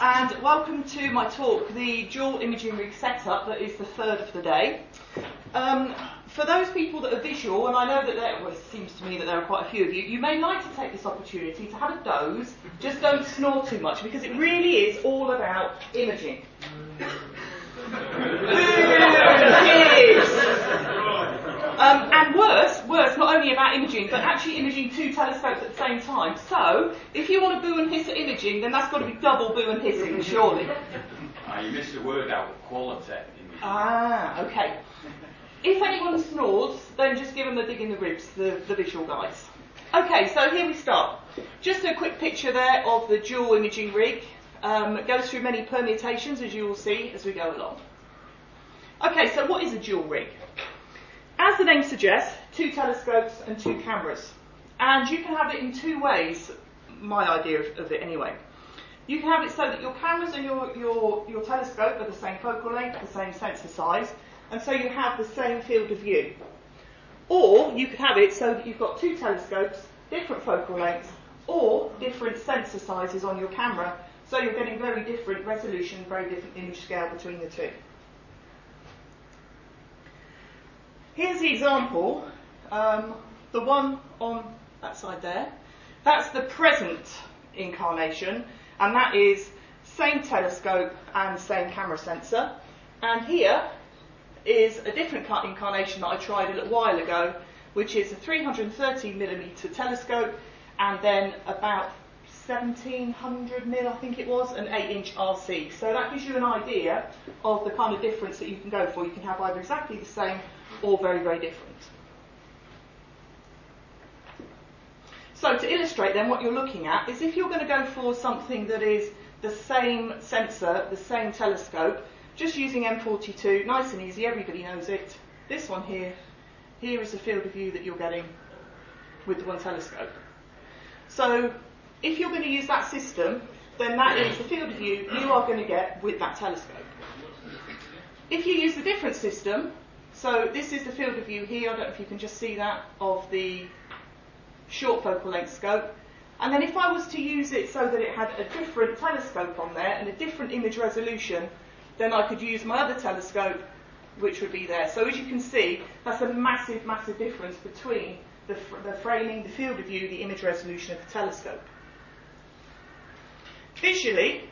and welcome to my talk, the dual imaging rig setup that is the third of the day. For those people that are visual, and I know that it seems to me that there are quite a few of you, you may like to take this opportunity to have a doze, just don't snore too much, because it really is all about imaging. And worse, not only about imaging, but actually imaging two telescopes at the same time. So, if you want to boo and hiss at imaging, then that's got to be double boo and hissing, surely. You missed a word out, quality imaging. Okay. If anyone snores, then just give them a dig in the ribs, the visual guys. Okay, so here we start. Just a quick picture there of the dual imaging rig. It goes through many permutations, as you will see as we go along. Okay, so what is a dual rig? As the name suggests, two telescopes and two cameras. And you can have it in two ways, my idea of it anyway. You can have it so that your cameras and your telescope are the same focal length, the same sensor size, and so you have the same field of view. Or you could have it so that you've got two telescopes, different focal lengths, or different sensor sizes on your camera, so you're getting very different resolution, very different image scale between the two. Here's the example, the one on that side there. That's the present incarnation, and that is same telescope and same camera sensor. And here is a different incarnation that I tried a little while ago, which is a 330mm telescope, and then about 1700mm, I think it was, an 8-inch RC. So that gives you an idea of the kind of difference that you can go for. You can have either exactly the same or very, very different. So to illustrate then, what you're looking at is if you're going to go for something that is the same sensor, the same telescope, just using M42, nice and easy, everybody knows it. This one here is the field of view that you're getting with the one telescope. So if you're going to use that system, then that is the field of view you are going to get with that telescope. If you use a different system, so this is the field of view here, I don't know if you can just see that, of the short focal length scope. And then if I was to use it so that it had a different telescope on there and a different image resolution, then I could use my other telescope, which would be there. So as you can see, that's a massive, massive difference between the framing, the field of view, the image resolution of the telescope. Visually,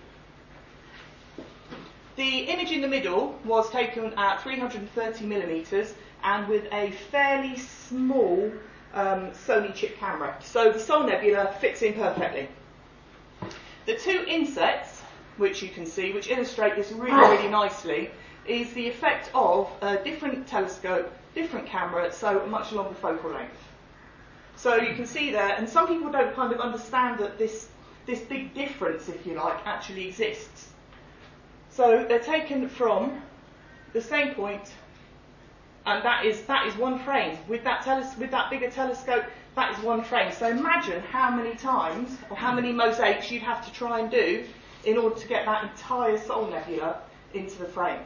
the image in the middle was taken at 330mm and with a fairly small Sony chip camera. So the Sol Nebula fits in perfectly. The two insets, which you can see, which illustrate this really, really nicely, is the effect of a different telescope, different camera, so a much longer focal length. So you can see there, and some people don't kind of understand that this big difference, if you like, actually exists. So they're taken from the same point, and that is one frame. With that bigger telescope, that is one frame. So imagine how many times, or how many mosaics you'd have to try and do in order to get that entire Sol Nebula into the frame.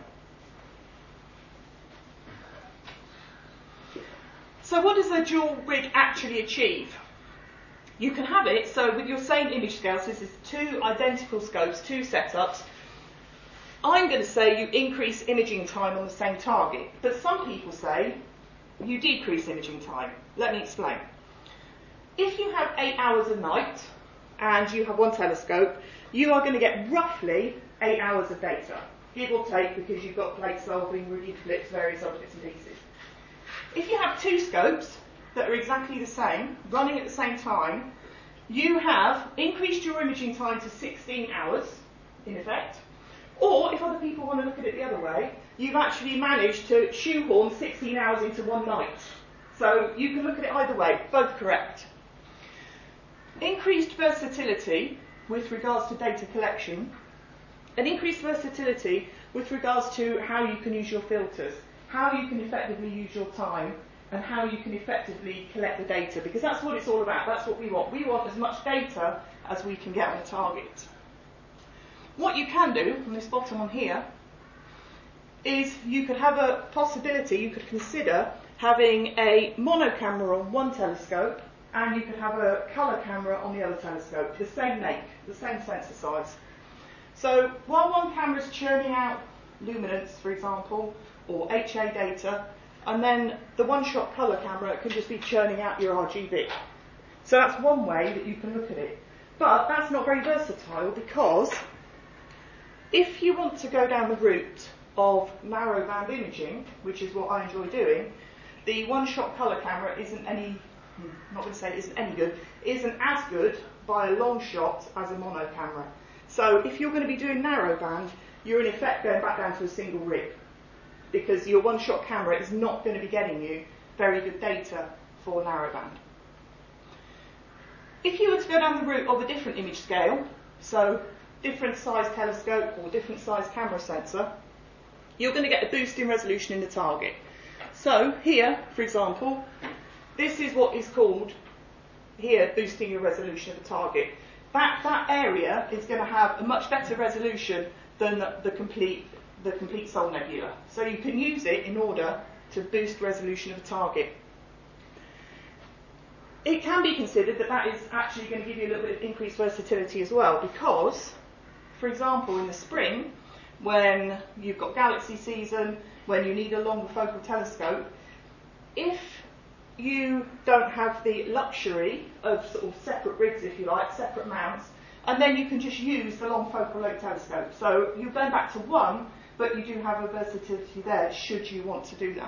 So what does a dual rig actually achieve? You can have it so with your same image scale, so this is two identical scopes, two setups. I'm going to say you increase imaging time on the same target, but some people say you decrease imaging time. Let me explain. If you have 8 hours a night and you have one telescope, you are going to get roughly 8 hours of data, give or take, because you've got plate solving, review flips, various other bits and pieces. If you have two scopes that are exactly the same, running at the same time, you have increased your imaging time to 16 hours, in effect. Or, if other people want to look at it the other way, you've actually managed to shoehorn 16 hours into one night. So you can look at it either way, both correct. Increased versatility with regards to data collection, and increased versatility with regards to how you can use your filters, how you can effectively use your time, and how you can effectively collect the data, because that's what it's all about. That's what we want. We want as much data as we can get on the target. What you can do, on this bottom one here, is you could have a possibility, you could consider having a mono camera on one telescope and you could have a colour camera on the other telescope, the same make, the same sensor size. So while one camera is churning out luminance, for example, or HA data, and then the one-shot colour camera can just be churning out your RGB. So that's one way that you can look at it. But that's not very versatile, because if you want to go down the route of narrowband imaging, which is what I enjoy doing, the one-shot colour camera isn't any, not going to say it isn't any good, isn't as good by a long shot as a mono camera. So if you're going to be doing narrowband, you're in effect going back down to a single rig, because your one-shot camera is not going to be getting you very good data for narrowband. If you were to go down the route of a different image scale, so different size telescope or different size camera sensor, you're going to get a boost in resolution in the target. So here, for example, this is what is called here boosting your resolution of the target. That area is going to have a much better resolution than the complete Sol Nebula. So you can use it in order to boost resolution of the target. It can be considered that that is actually going to give you a little bit of increased versatility as well, because, for example, in the spring, when you've got galaxy season, when you need a longer focal telescope, if you don't have the luxury of sort of separate rigs, if you like, separate mounts, and then you can just use the long focal length telescope. So you're going back to one, but you do have a versatility there should you want to do that.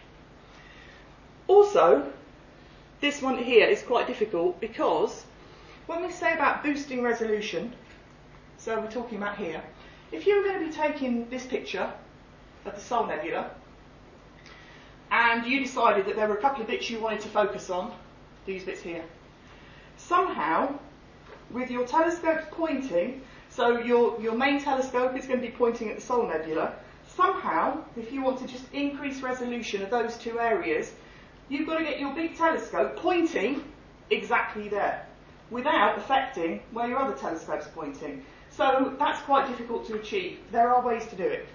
Also, this one here is quite difficult, because when we say about boosting resolution, so we're talking about here, if you were going to be taking this picture of the Sol Nebula, and you decided that there were a couple of bits you wanted to focus on, these bits here, somehow, with your telescope pointing, so your main telescope is going to be pointing at the Sol Nebula, somehow, if you want to just increase resolution of those two areas, you've got to get your big telescope pointing exactly there, without affecting where your other telescope's pointing. So that's quite difficult to achieve. There are ways to do it.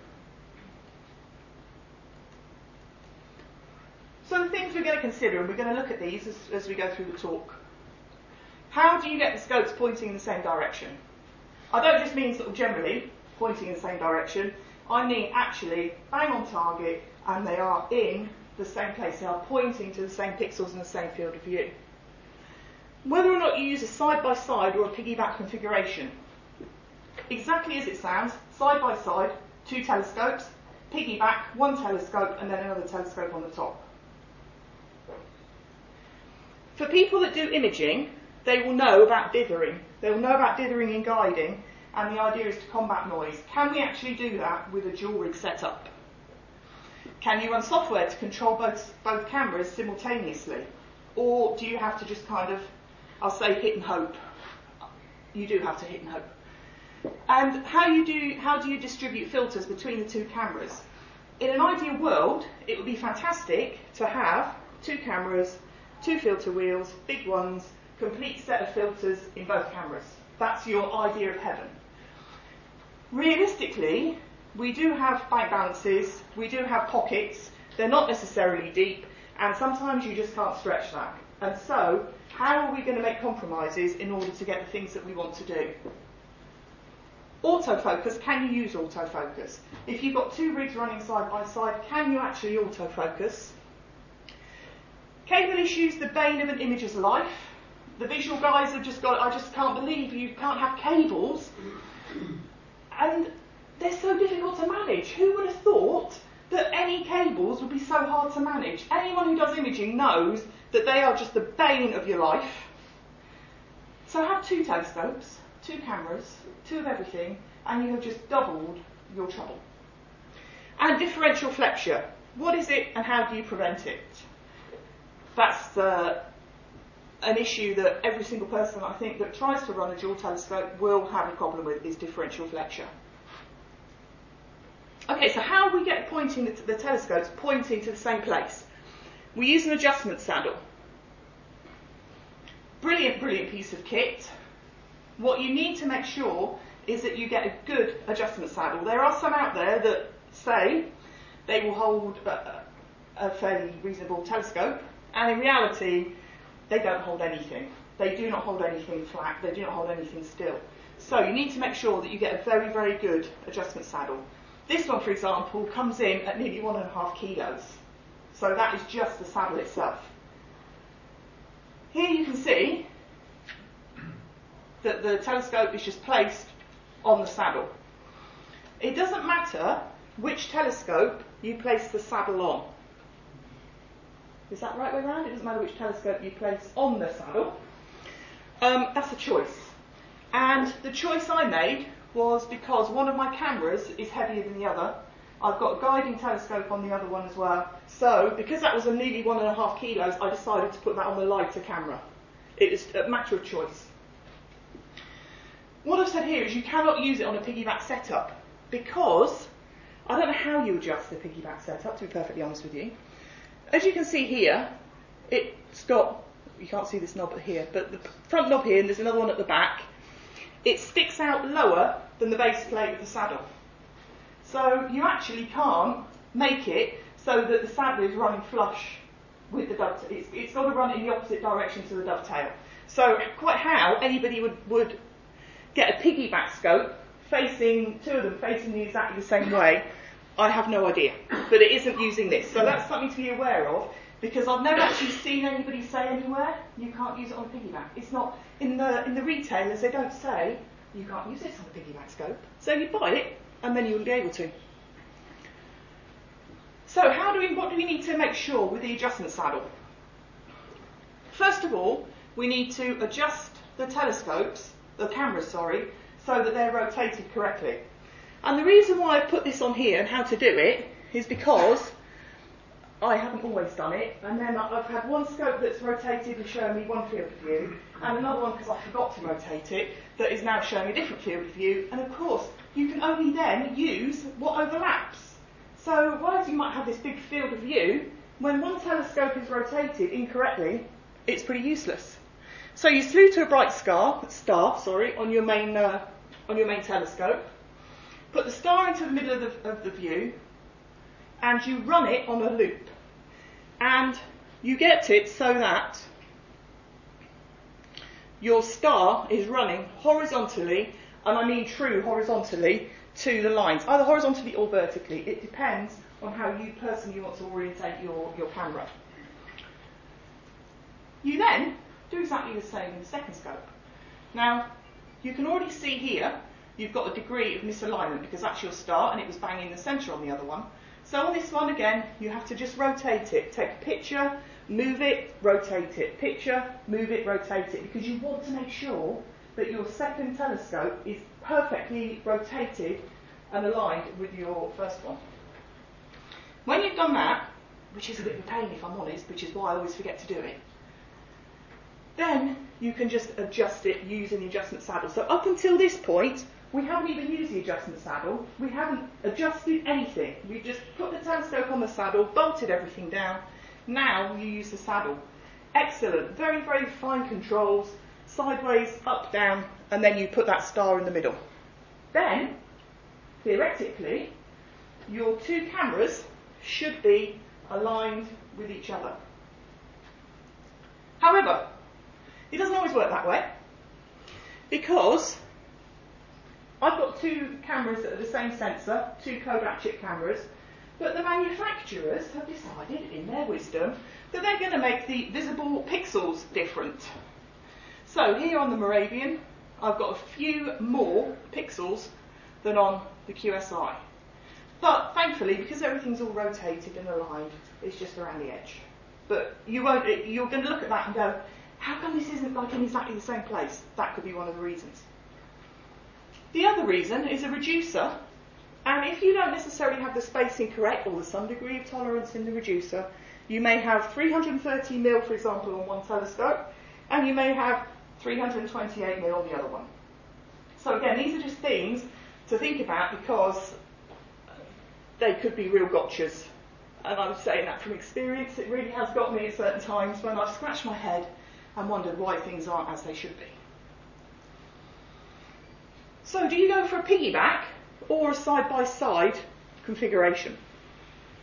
So the things we're going to consider, and we're going to look at these as we go through the talk. How do you get the scopes pointing in the same direction? I don't just mean sort of generally pointing in the same direction. I mean actually bang on target, and they are in the same place. They are pointing to the same pixels in the same field of view. Whether or not you use a side-by-side or a piggyback configuration, exactly as it sounds, side-by-side, two telescopes, piggyback, one telescope, and then another telescope on the top. For people that do imaging, they will know about dithering. They will know about dithering in guiding, and the idea is to combat noise. Can we actually do that with a dual rig setup? Can you run software to control both cameras simultaneously? Or do you have to just kind of, I'll say, hit and hope? You do have to hit and hope. And how do you distribute filters between the two cameras? In an ideal world, it would be fantastic to have two cameras, two filter wheels, big ones, complete set of filters in both cameras. That's your idea of heaven. Realistically, we do have bank balances, we do have pockets, they're not necessarily deep, and sometimes you just can't stretch that. And so, how are we going to make compromises in order to get the things that we want to do? Autofocus, can you use autofocus? If you've got two rigs running side by side, can you actually autofocus? Cable issues, the bane of an imager's life. The visual guys have just got, I just can't believe you can't have cables. And they're so difficult to manage. Who would have thought that any cables would be so hard to manage? Anyone who does imaging knows that they are just the bane of your life. So have two telescopes, two cameras, two of everything, and you have just doubled your trouble. And differential flexure. What is it and how do you prevent it? That's an issue that every single person, I think, that tries to run a dual telescope will have a problem with, is differential flexure. Okay, so how we get pointing the telescopes pointing to the same place? We use an adjustment saddle. Brilliant, brilliant piece of kit. What you need to make sure is that you get a good adjustment saddle. There are some out there that say they will hold a fairly reasonable telescope, and in reality, they don't hold anything. They do not hold anything flat, they do not hold anything still. So you need to make sure that you get a very, very good adjustment saddle. This one, for example, comes in at nearly 1.5 kilos. So that is just the saddle itself. Here you can see that the telescope is just placed on the saddle. It doesn't matter which telescope you place the saddle on. Is that the right way around? It doesn't matter which telescope you place on the saddle. That's a choice. And the choice I made was because one of my cameras is heavier than the other. I've got a guiding telescope on the other one as well. So, because that was a nearly 1.5 kilos, I decided to put that on the lighter camera. It is a matter of choice. What I've said here is you cannot use it on a piggyback setup because I don't know how you adjust the piggyback setup, to be perfectly honest with you. As you can see here, it's got, you can't see this knob here, but the front knob here, and there's another one at the back, it sticks out lower than the base plate of the saddle. So you actually can't make it so that the saddle is running flush with the dovetail. It's got to run in the opposite direction to the dovetail. So quite how anybody would get a piggyback scope facing, two of them facing exactly the same way, I have no idea. But it isn't using this. So that's something to be aware of, because I've never actually seen anybody say anywhere you can't use it on a piggyback. It's not, in the retailers, they don't say you can't use this on a piggyback scope. So you buy it and then you'll be able to. So what do we need to make sure with the adjustment saddle? First of all, we need to adjust the cameras, so that they're rotated correctly. And the reason why I put this on here and how to do it is because I haven't always done it, and then I've had one scope that's rotated and showing me one field of view, and another one, because I forgot to rotate it, that is now showing a different field of view, and of course you can only then use what overlaps. So whereas you might have this big field of view, when one telescope is rotated incorrectly, it's pretty useless. So you slew to a bright star on your main telescope, put the star into the middle of the view, and you run it on a loop. And you get it so that your star is running horizontally, and I mean true horizontally, to the lines, either horizontally or vertically. It depends on how you personally want to orientate your camera. You then do exactly the same in the second scope. Now, you can already see here, you've got a degree of misalignment because that's your star and it was bang in the centre on the other one. So on this one again, you have to just rotate it. Take a picture, move it, rotate it. Picture, move it, rotate it. Because you want to make sure that your second telescope is perfectly rotated and aligned with your first one. When you've done that, which is a bit of a pain if I'm honest, which is why I always forget to do it, then you can just adjust it using the adjustment saddle. So up until this point, we haven't even used the adjustment saddle. We haven't adjusted anything. We've just put the telescope on the saddle, bolted everything down. Now you use the saddle. Excellent. Very, very fine controls. Sideways, up, down, and then you put that star in the middle. Then, theoretically, your two cameras should be aligned with each other. However, it doesn't always work that way, because I've got two cameras that are the same sensor, two Kodak chip cameras, but the manufacturers have decided, in their wisdom, that they're going to make the visible pixels different. So here on the Moravian, I've got a few more pixels than on the QSI. But thankfully, because everything's all rotated and aligned, it's just around the edge. But you're going to look at that and go, how come this isn't like in exactly the same place? That could be one of the reasons. The other reason is a reducer, and if you don't necessarily have the spacing correct or some degree of tolerance in the reducer, you may have 330mm, for example, on one telescope, and you may have 328mm on the other one. So again, these are just things to think about because they could be real gotchas. And I'm saying that from experience. It really has got me at certain times when I've scratched my head and wondered why things aren't as they should be. So do you go for a piggyback or a side-by-side configuration?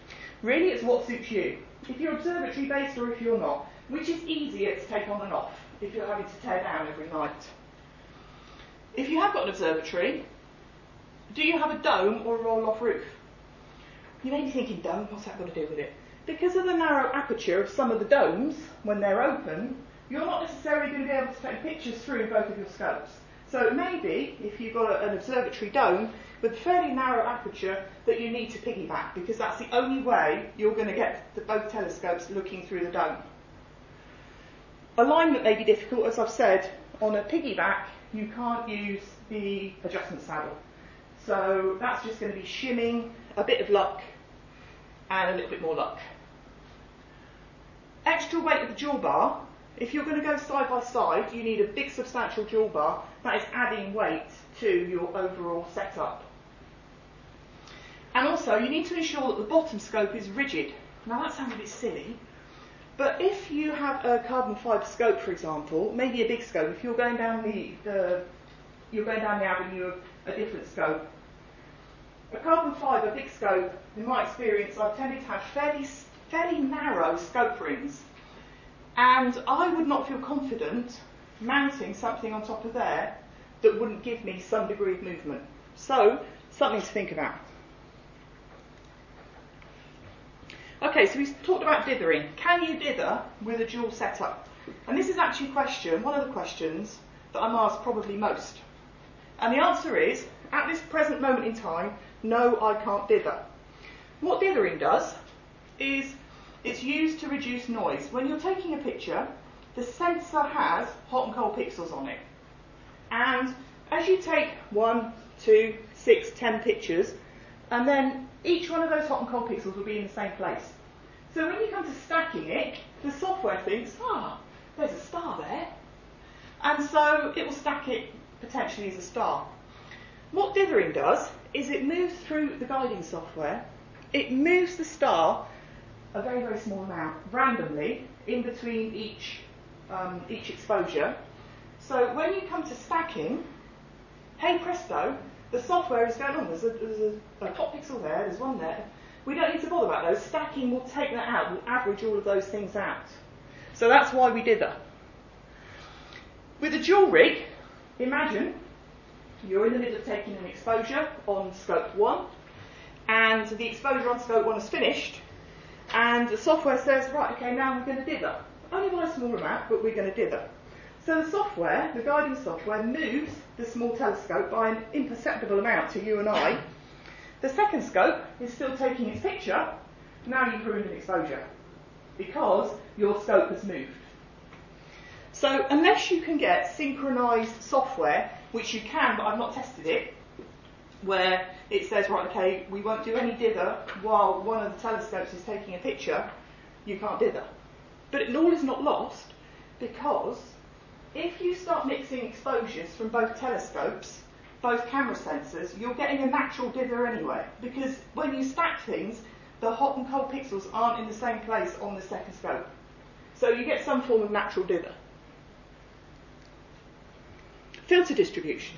Really, it's what suits you. If you're observatory based or if you're not, which is easier to take on and off. if you're having to tear down every night. If you have got an observatory, do you have a dome or a roll-off roof? You may be thinking, dome, what's that got to do with it? Because of the narrow aperture of some of the domes, when they're open, you're not necessarily going to be able to take pictures through both of your scopes. So maybe, if you've got an observatory dome with a fairly narrow aperture, that you need to piggyback, because that's the only way you're going to get both telescopes looking through the dome. Alignment may be difficult, as I've said. On a piggyback, you can't use the adjustment saddle. So that's just going to be shimming, a bit of luck, and a little bit more luck. Extra weight of the jewel bar. If you're going to go side by side, you need a big substantial jewel bar. That is adding weight to your overall setup. And also, you need to ensure that the bottom scope is rigid. Now that sounds a bit silly, but if you have a carbon fibre scope, for example, maybe a big scope, if you're going down the avenue of a different scope, a carbon fibre big scope, in my experience, I've tended to have fairly narrow scope rings. And I would not feel confident mounting something on top of there that wouldn't give me some degree of movement. So, something to think about. Okay, so we talked about dithering. Can you dither with a dual setup? And this is actually one of the questions that I'm asked probably most. And the answer is, at this present moment in time, no, I can't dither. What dithering does is it's used to reduce noise. When you're taking a picture, the sensor has hot and cold pixels on it. And as you take 1, 2, 6, 10 pictures, and then each one of those hot and cold pixels will be in the same place. So when you come to stacking it, the software thinks, there's a star there. And so it will stack it potentially as a star. What dithering does is it moves through the guiding software, it moves the star a very, very small amount, randomly, in between each exposure. So when you come to stacking, hey presto, the software is going on. There's a hot pixel there, there's one there. We don't need to bother about those. Stacking will take that out, will average all of those things out. So that's why we dither. With a dual rig, imagine you're in the middle of taking an exposure on scope 1, and the exposure on scope 1 is finished, and the software says, right, okay, now we're going to dither. Only by a small amount, but we're going to dither. So the software, the guiding software, moves the small telescope by an imperceptible amount to you and I. The second scope is still taking its picture. Now you've ruined an exposure, because your scope has moved. So unless you can get synchronized software, which you can, but I've not tested it, where it says, right, okay, we won't do any dither while one of the telescopes is taking a picture, you can't dither. But it all is not lost, because if you start mixing exposures from both telescopes, both camera sensors, you're getting a natural dither anyway, because when you stack things, the hot and cold pixels aren't in the same place on the second scope. So you get some form of natural dither. Filter distribution.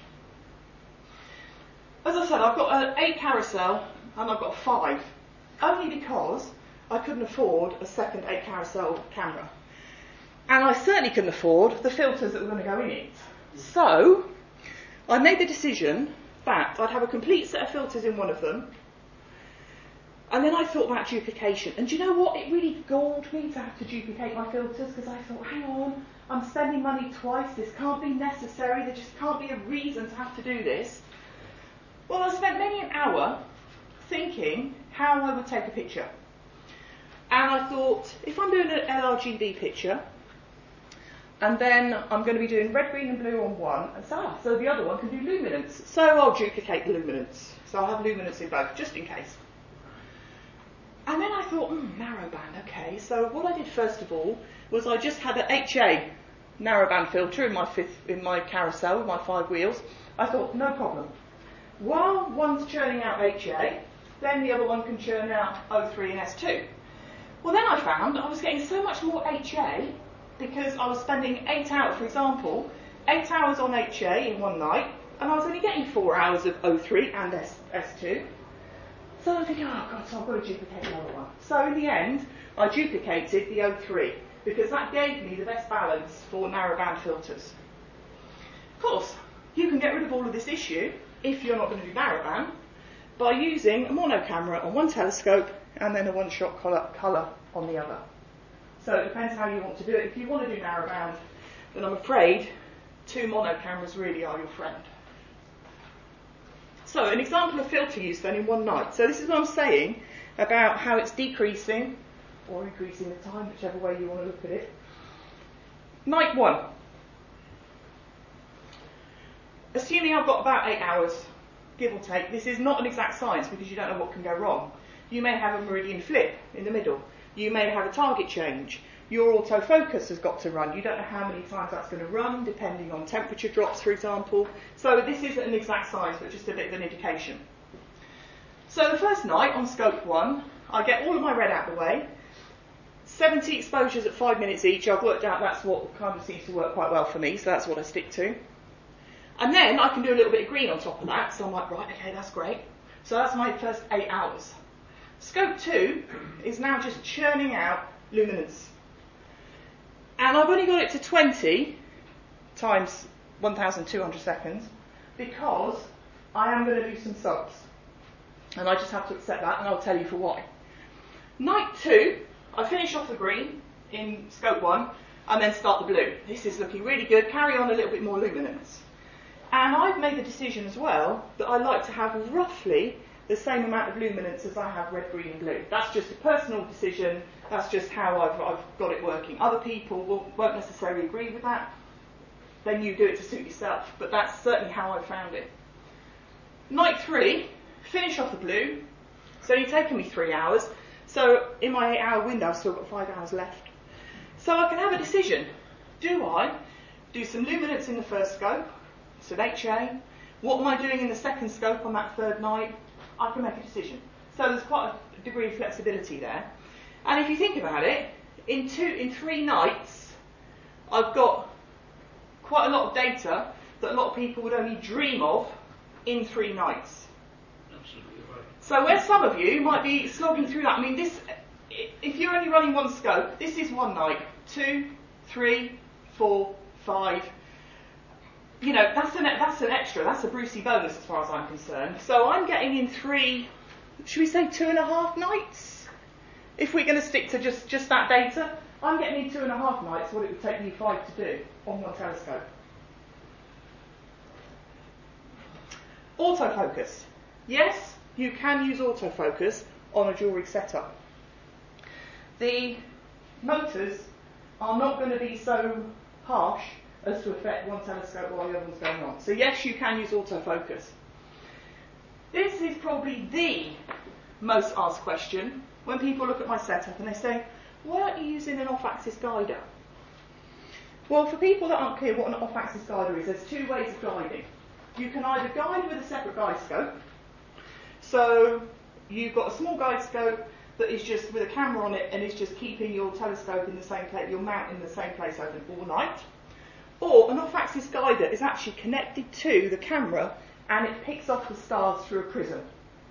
As I said, I've got an 8 carousel and I've got a 5, only because I couldn't afford a second 8 carousel camera. And I certainly couldn't afford the filters that were going to go in it. So I made the decision that I'd have a complete set of filters in one of them, and then I thought about duplication. And do you know what? It really galled me to have to duplicate my filters, because I thought, hang on, I'm spending money twice, this can't be necessary, there just can't be a reason to have to do this. Well, I spent many an hour thinking how I would take a picture. And I thought, if I'm doing an LRGB picture, and then I'm going to be doing red, green and blue on one, and so the other one can do luminance. So I'll duplicate the luminance. So I'll have luminance in both, just in case. And then I thought, narrowband, okay. So what I did first of all was I just had an HA narrowband filter in my carousel with my 5 wheels. I thought, no problem. While one's churning out HA, then the other one can churn out O3 and S2. Well, then I found I was getting so much more HA because I was spending 8 hours, for example, 8 hours on HA in one night, and I was only getting 4 hours of O3 and S2. So I'm thinking, oh God, so I've got to duplicate the other one. So in the end, I duplicated the O3. because that gave me the best balance for narrowband filters. Of course, you can get rid of all of this issue if you're not going to do narrowband by using a mono camera on one telescope and then a one-shot colour on the other. So it depends how you want to do it. If you want to do narrowband, then I'm afraid 2 mono cameras really are your friend. So an example of filter use then in one night. So this is what I'm saying about how it's decreasing or increasing the time, whichever way you want to look at it. Night 1. Assuming I've got about 8 hours, give or take, this is not an exact science because you don't know what can go wrong. You may have a meridian flip in the middle. You may have a target change. Your autofocus has got to run. You don't know how many times that's going to run, depending on temperature drops, for example. So this isn't an exact science, but just a bit of an indication. So the first night on scope 1, I get all of my red out of the way. 70 exposures at 5 minutes each. I've worked out that's what kind of seems to work quite well for me, so that's what I stick to. And then I can do a little bit of green on top of that, so I'm like, right, okay, that's great. So that's my first 8 hours. Scope 2 is now just churning out luminance. And I've only got it to 20 times 1,200 seconds because I am going to do some subs. And I just have to accept that, and I'll tell you for why. Night 2, I finish off the green in scope 1 and then start the blue. This is looking really good. Carry on a little bit more luminance. And I've made the decision as well that I like to have roughly the same amount of luminance as I have red, green and blue. That's just a personal decision. That's just how I've got it working. Other people won't necessarily agree with that. Then you do it to suit yourself. But that's certainly how I found it. Night 3, finish off the blue. It's only taken me 3 hours. So in my 8 hour window, I've still got 5 hours left. So I can have a decision. Do I do some luminance in the first scope? It's an HA. What am I doing in the second scope on that third night? I can make a decision. So there's quite a degree of flexibility there. And if you think about it, in 3 nights, I've got quite a lot of data that a lot of people would only dream of in 3 nights. Absolutely right. So where some of you might be slogging through that, I mean, this, if you're only running one scope, this is 1 night. 2, 3, 4, 5. You know, that's an extra, that's a Brucey bonus as far as I'm concerned. So I'm getting in 3, should we say 2.5 nights? If we're going to stick to just that data, I'm getting in 2.5 nights what it would take me 5 to do on one telescope. Autofocus. Yes, you can use autofocus on a dual rig setup. The motors are not going to be so harsh as to affect one telescope while the other one's going on. So yes, you can use autofocus. This is probably the most asked question when people look at my setup and they say, why aren't you using an off-axis guider? Well, for people that aren't clear what an off-axis guider is, there's 2 ways of guiding. You can either guide with a separate guide scope. So you've got a small guide scope that is just with a camera on it and is just keeping your telescope in the same place, your mount in the same place all night. Or an off-axis guider is actually connected to the camera and it picks off the stars through a prism.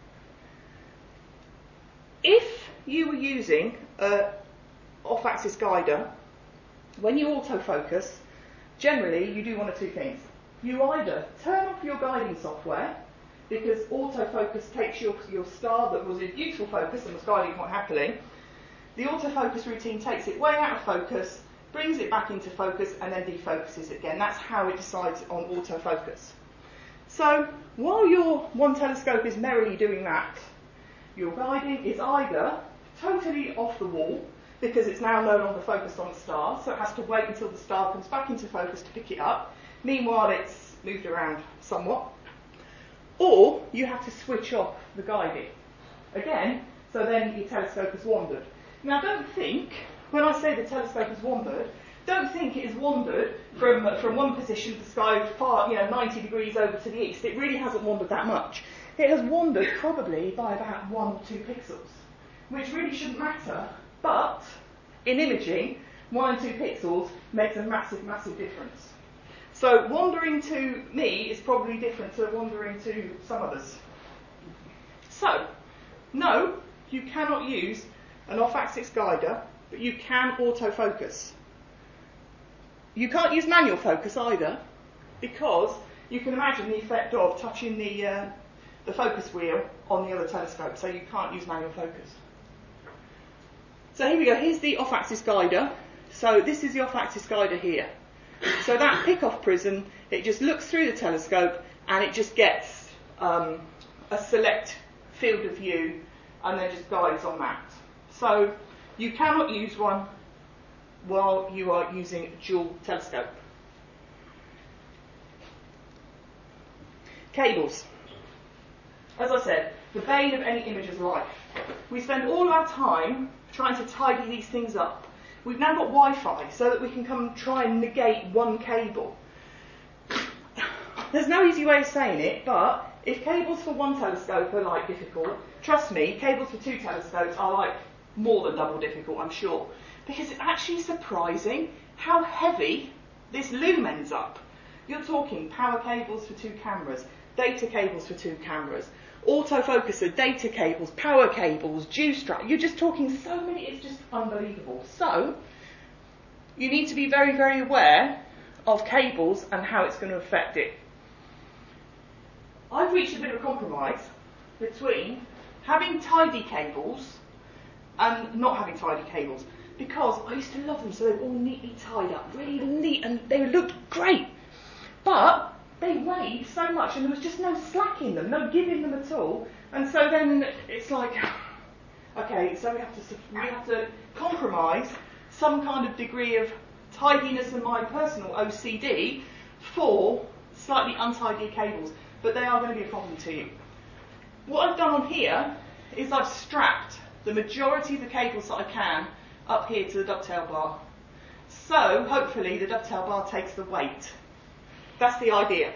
If you were using an off-axis guider, when you autofocus, generally you do one of 2 things. You either turn off your guiding software, because autofocus takes your star that was in beautiful focus and was guiding quite happily. The autofocus routine takes it way out of focus, brings it back into focus, and then defocuses it again. That's how it decides on autofocus. So while your one telescope is merrily doing that, your guiding is either totally off the wall, because it's now no longer focused on the star, so it has to wait until the star comes back into focus to pick it up. Meanwhile, it's moved around somewhat. Or you have to switch off the guiding. Again, so then your telescope has wandered. Now don't think, when I say the telescope has wandered, don't think it has wandered from one position of the sky far, 90 degrees over to the east. It really hasn't wandered that much. It has wandered probably by about 1 or 2 pixels, which really shouldn't matter, but in imaging, 1 and 2 pixels makes a massive, massive difference. So wandering to me is probably different to wandering to some others. So, no, you cannot use an off-axis guider but you can autofocus. You can't use manual focus either, because you can imagine the effect of touching the focus wheel on the other telescope, so you can't use manual focus. So here we go, here's the off-axis guider. So this is the off-axis guider here. So that pick-off prism, it just looks through the telescope and it just gets a select field of view and then just guides on that. So you cannot use one while you are using a dual telescope. Cables. As I said, the bane of any imager's life. We spend all of our time trying to tidy these things up. We've now got Wi-Fi so that we can come and try and negate one cable. There's no easy way of saying it, but if cables for one telescope are like difficult, trust me, cables for two telescopes are like more than double difficult, I'm sure. Because it's actually surprising how heavy this loom ends up. You're talking power cables for two cameras, data cables for two cameras, autofocuser, data cables, power cables, dew strap. You're just talking so many, it's just unbelievable. So, you need to be very, very aware of cables and how it's going to affect it. I've reached a bit of a compromise between having tidy cables and not having tidy cables, because I used to love them, so they were all neatly tied up, really neat, and they looked great. But they weighed so much and there was just no slack in them, no giving them at all. And so then it's like, okay, so we have to compromise some kind of degree of tidiness in my personal OCD for slightly untidy cables, but they are going to be a problem to you. What I've done on here is I've strapped the majority of the cables that I can up here to the dovetail bar. So hopefully the dovetail bar takes the weight. That's the idea.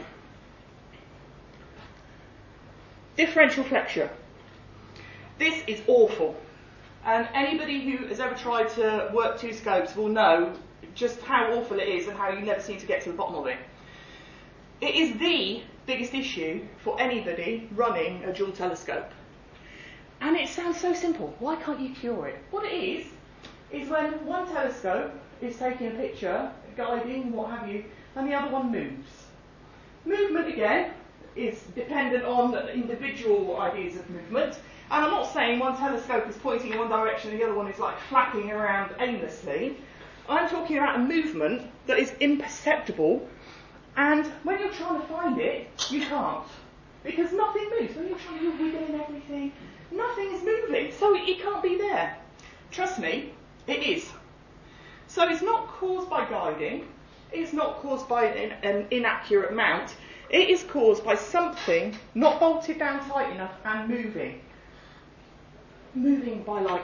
Differential flexure. This is awful. And anybody who has ever tried to work two scopes will know just how awful it is and how you never seem to get to the bottom of it. It is the biggest issue for anybody running a dual telescope. And it sounds so simple. Why can't you cure it? What it is when one telescope is taking a picture, guiding, what have you, and the other one moves. Movement, again, is dependent on individual ideas of movement. And I'm not saying one telescope is pointing in one direction and the other one is like flapping around aimlessly. I'm talking about a movement that is imperceptible, and when you're trying to find it, you can't. Because nothing moves. When you're trying to wiggle in everything, nothing is moving, so it can't be there. Trust me, it is. So it's not caused by guiding, it's not caused by an inaccurate mount, it is caused by something not bolted down tight enough and moving. Moving by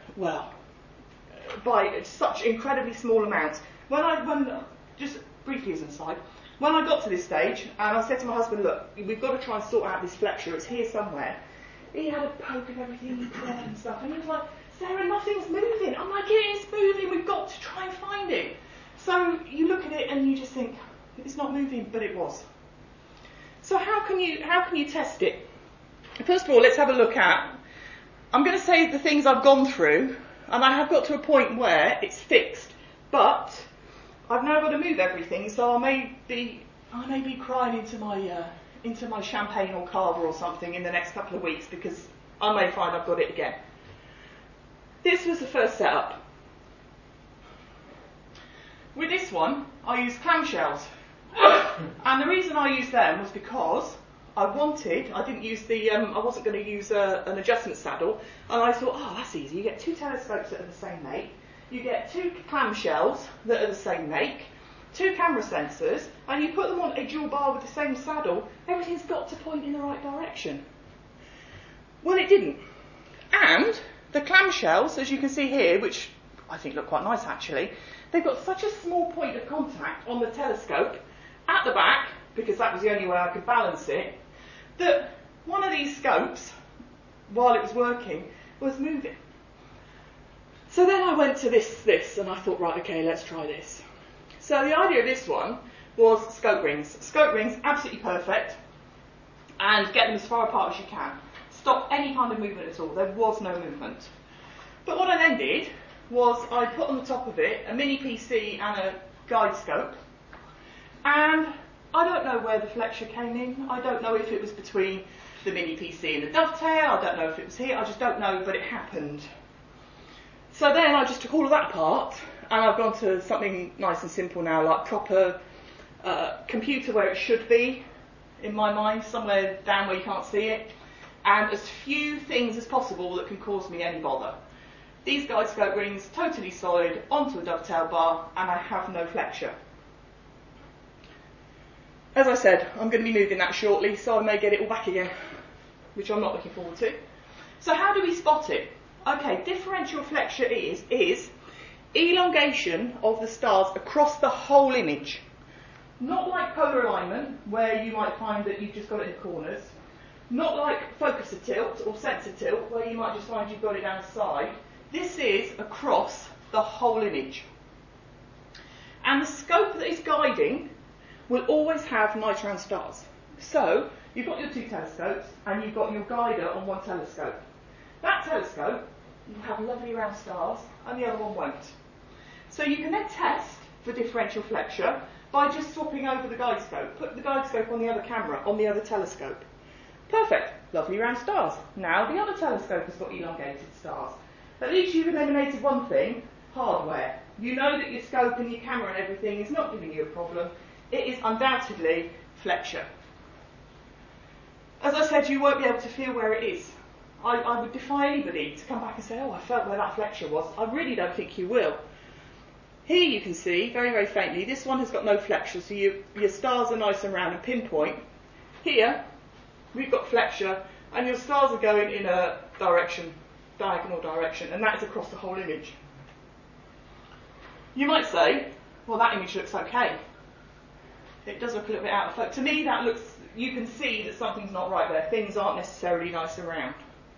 by such incredibly small amounts. Just briefly as an aside, when I got to this stage, and I said to my husband, look, we've got to try and sort out this flexure, it's here somewhere. He had a poke of everything he could and stuff, and he was like, Sarah, nothing's moving. I'm like, it is moving, we've got to try and find it. So you look at it and you just think, it's not moving, but it was. So how can you test it? First of all, let's have a look at, I'm going to say the things I've gone through, and I have got to a point where it's fixed, but I've now got to move everything, so I may be crying into my champagne or cava or something in the next couple of weeks, because I may find I've got it again. This was the first setup. With this one, I used clamshells. And the reason I used them was because I wasn't going to use an adjustment saddle, and I thought, oh, that's easy. You get two telescopes that are the same make, you get two clamshells that are the same make, two camera sensors, and you put them on a dual bar with the same saddle, everything's got to point in the right direction. Well, it didn't. And the clamshells, as you can see here, which I think look quite nice actually, they've got such a small point of contact on the telescope at the back, because that was the only way I could balance it, that one of these scopes, while it was working, was moving. So then I went to this, and I thought, right, okay, let's try this. So the idea of this one was scope rings. Scope rings, absolutely perfect, and get them as far apart as you can. Stop any kind of movement at all. There was no movement. But what I then did was I put on the top of it a mini PC and a guide scope, and I don't know where the flexure came in. I don't know if it was between the mini PC and the dovetail. I don't know if it was here. I just don't know, but it happened. So then I just took all of that apart, and I've gone to something nice and simple now, like proper computer where it should be, in my mind, somewhere down where you can't see it, and as few things as possible that can cause me any bother. These guide scope rings, totally solid, onto a dovetail bar, and I have no flexure. As I said, I'm going to be moving that shortly, so I may get it all back again, which I'm not looking forward to. So how do we spot it? Okay, differential flexure is elongation of the stars across the whole image. Not like polar alignment, where you might find that you've just got it in the corners. Not like focuser tilt or sensor tilt, where you might just find you've got it down the side. This is across the whole image. And the scope that is guiding will always have nitron stars. So, you've got your two telescopes, and you've got your guider on one telescope. That telescope will have lovely round stars, and the other one won't. So you can then test for differential flexure by just swapping over the guide scope. Put the guide scope on the other camera, on the other telescope. Perfect, lovely round stars. Now the other telescope has got elongated stars. At least you've eliminated one thing, hardware. You know that your scope and your camera and everything is not giving you a problem. It is undoubtedly flexure. As I said, you won't be able to feel where it is. I would defy anybody to come back and say, oh, I felt where that flexure was. I really don't think you will. Here you can see, very, very faintly, this one has got no flexure, so your stars are nice and round and pinpoint. Here, we've got flexure, and your stars are going in a direction, diagonal direction, and that is across the whole image. You might say, well, that image looks okay. It does look a little bit out of focus. To me, that looks, you can see that something's not right there. Things aren't necessarily nice and round.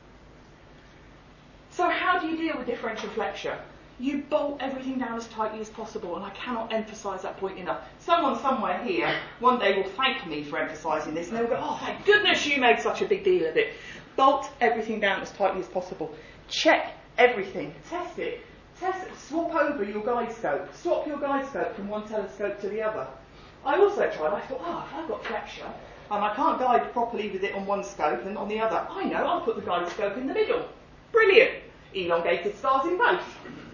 So how do you deal with differential flexure? You bolt everything down as tightly as possible, and I cannot emphasise that point enough. Someone somewhere here one day will thank me for emphasising this, and they'll go, oh, thank goodness you made such a big deal of it. Bolt everything down as tightly as possible. Check everything. Test it. Swap over your guide scope. Swap your guide scope from one telescope to the other. I also tried, I thought, oh, if I've got flexure, and I can't guide properly with it on one scope and on the other, I know, I'll put the guide scope in the middle. Brilliant. Elongated stars in both.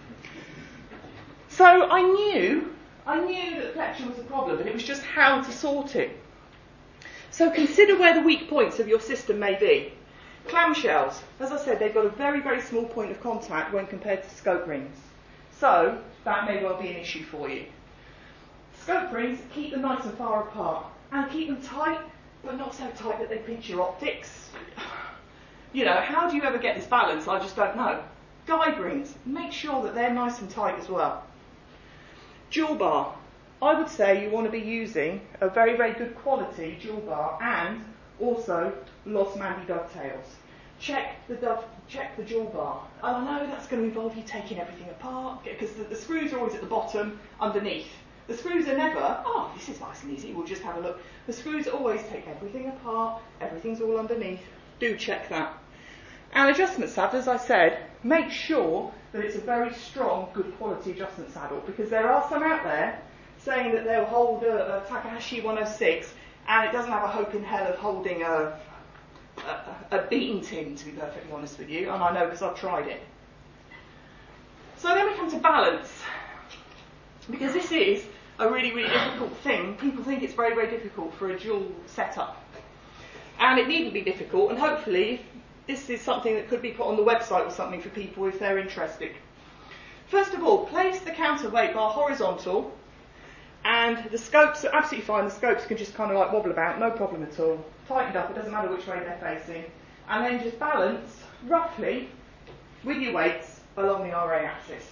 So I knew that flexure was a problem, but it was just how to sort it. So consider where the weak points of your system may be. Clamshells, as I said, they've got a very, very small point of contact when compared to scope rings. So that may well be an issue for you. Scope rings, keep them nice and far apart, and keep them tight, but not so tight that they pinch your optics. You know, how do you ever get this balance? I just don't know. Guide rings, make sure that they're nice and tight as well. Jewel bar, I would say you want to be using a very, very good quality jewel bar and also Los Mandy dovetails. Check the jewel bar. And I know that's going to involve you taking everything apart, because the screws are always at the bottom, underneath. The screws are never, oh, this is nice and easy, we'll just have a look. The screws always take everything apart, everything's all underneath. Do check that. And adjustment saddle, as I said, make sure that it's a very strong, good quality adjustment saddle, because there are some out there saying that they'll hold a Takahashi 106 and it doesn't have a hope in hell of holding a beaten tin, to be perfectly honest with you, and I know because I've tried it. So then we come to balance, because this is a really, really difficult thing. People think it's very, very difficult for a dual setup, and it needn't be difficult, and hopefully this is something that could be put on the website or something for people if they're interested. First of all, place the counterweight bar horizontal, and the scopes are absolutely fine. The scopes can just kind of like wobble about, no problem at all. Tightened up, it doesn't matter which way they're facing. And then just balance roughly with your weights along the RA axis.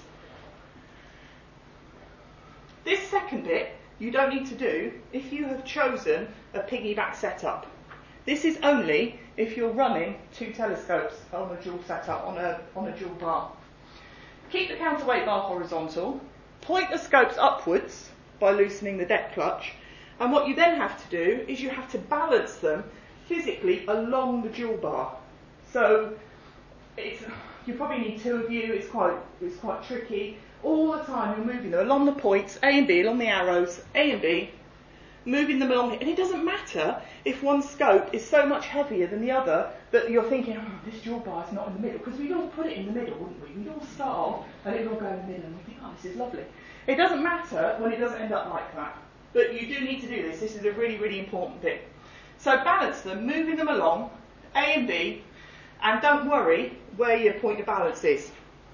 This second bit you don't need to do if you have chosen a piggyback setup. This is only if you're running two telescopes on a dual setup, on a dual bar. Keep the counterweight bar horizontal, point the scopes upwards by loosening the deck clutch, and what you then have to do is you have to balance them physically along the dual bar. So you probably need two of you. It's quite tricky. All the time you're moving them along the points, A and B, along the arrows, A and B, moving them along. And it doesn't matter if one scope is so much heavier than the other that you're thinking, oh, this dual bar is not in the middle. Because we'd all put it in the middle, wouldn't we? We'd all start off and it would all go in the middle and we think, oh, this is lovely. It doesn't matter when it doesn't end up like that. But you do need to do this. This is a really, really important bit. So balance them, moving them along, A and B, and don't worry where your point of balance is.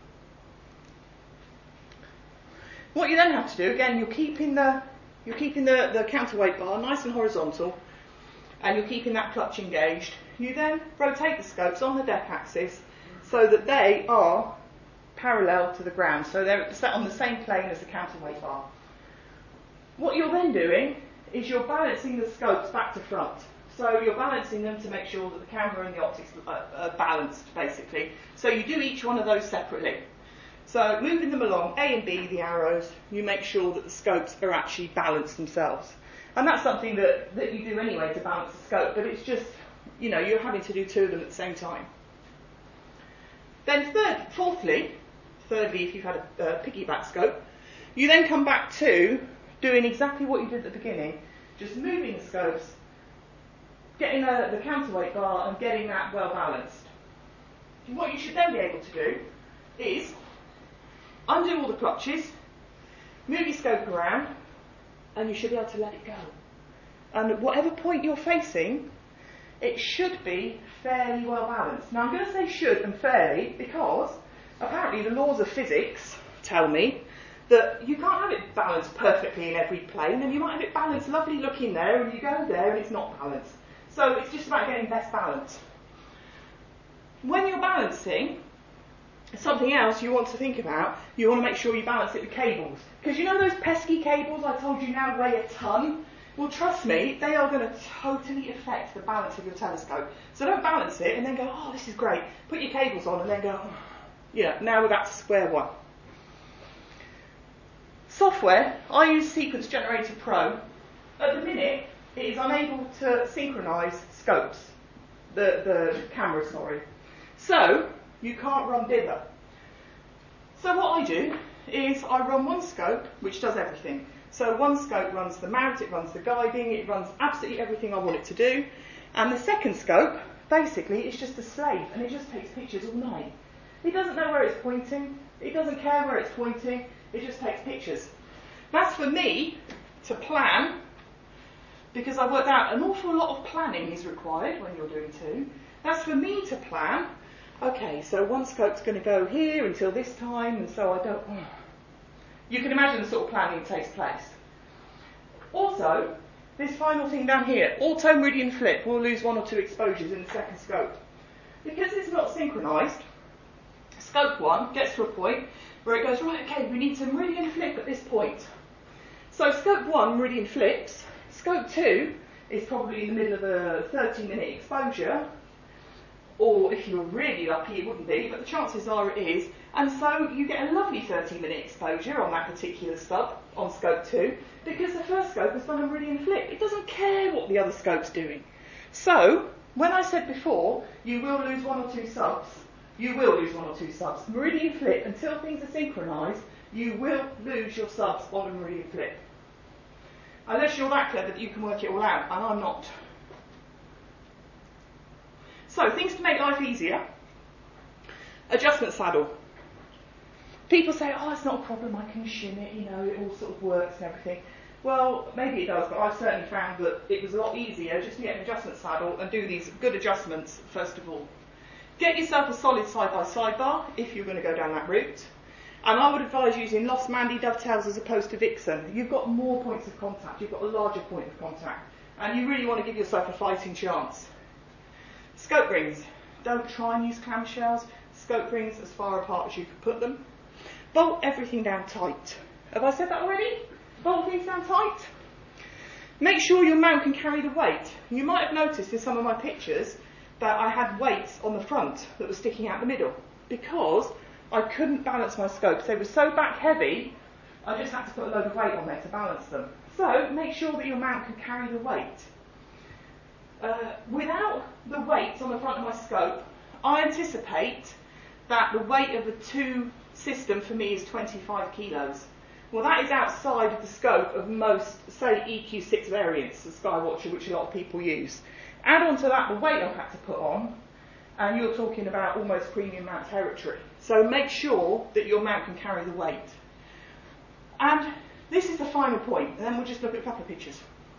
What you then have to do, again, you're keeping the counterweight bar nice and horizontal, and you're keeping that clutch engaged. You then rotate the scopes on the deck axis so that they are parallel to the ground, so they're set on the same plane as the counterweight bar. What you're then doing is you're balancing the scopes back to front. So you're balancing them to make sure that the camera and the optics are balanced, basically. So you do each one of those separately. So moving them along, A and B, the arrows, you make sure that the scopes are actually balanced themselves. And that's something that you do anyway to balance the scope, but it's just, you're having to do two of them at the same time. Then thirdly, if you've had a piggyback scope, you then come back to doing exactly what you did at the beginning, just moving the scopes, getting the counterweight bar and getting that well balanced. What you should then be able to do is undo all the clutches, move your scope around, and you should be able to let it go. And whatever point you're facing, it should be fairly well balanced. Now I'm going to say should and fairly because apparently the laws of physics tell me that you can't have it balanced perfectly in every plane, and you might have it balanced lovely looking there, and you go there and it's not balanced. So it's just about getting best balance. When you're balancing, something else you want to think about, you want to make sure you balance it with cables. Because you know those pesky cables I told you now weigh a ton? Well, trust me, they are going to totally affect the balance of your telescope. So don't balance it and then go, oh, this is great. Put your cables on and then go, oh, now we're back to square one. Software, I use Sequence Generator Pro. At the minute, it is unable to synchronise scopes, the camera, sorry. So, you can't run dither. So what I do is I run one scope, which does everything. So one scope runs the mount, it runs the guiding, it runs absolutely everything I want it to do. And the second scope, basically, is just a slave, and it just takes pictures all night. It doesn't know where it's pointing, it doesn't care where it's pointing, it just takes pictures. That's for me to plan, because I worked out an awful lot of planning is required when you're doing two. That's for me to plan. Okay, so one scope's going to go here until this time, and so I don't... You can imagine the sort of planning that takes place. Also, this final thing down here, auto meridian flip, will lose one or two exposures in the second scope. Because it's not synchronised, scope 1 gets to a point where it goes, right, okay, we need to meridian flip at this point. So scope 1 meridian flips, scope 2 is probably in the middle of a 30-minute exposure, or if you were really lucky it wouldn't be, but the chances are it is, and so you get a lovely 30-minute exposure on that particular stub, on scope 2, because the first scope has done a meridian flip. It doesn't care what the other scope's doing. So, when I said before, you will lose one or two subs, meridian flip, until things are synchronised, you will lose your subs on a meridian flip. Unless you're that clever that you can work it all out, and I'm not. So, things to make life easier. Adjustment saddle. People say, oh, it's not a problem, I can shim it, it all sort of works and everything. Well, maybe it does, but I've certainly found that it was a lot easier just to get an adjustment saddle and do these good adjustments first of all. Get yourself a solid side-by-side bar if you're going to go down that route. And I would advise using Lost Mandy dovetails as opposed to Vixen. You've got more points of contact, you've got a larger point of contact, and you really want to give yourself a fighting chance. Scope rings. Don't try and use clamshells. Scope rings as far apart as you can put them. Bolt everything down tight. Have I said that already? Bolt things down tight. Make sure your mount can carry the weight. You might have noticed in some of my pictures that I had weights on the front that were sticking out the middle because I couldn't balance my scopes. They were so back heavy, I just had to put a load of weight on there to balance them. So make sure that your mount can carry the weight. Without the weights on the front of my scope, I anticipate that the weight of the two system for me is 25 kilos. Well, that is outside of the scope of most, say, EQ6 variants of Skywatcher, which a lot of people use. Add on to that the weight I've had to put on, and you're talking about almost premium mount territory. So make sure that your mount can carry the weight. And this is the final point, and then we'll just look at a couple of pictures.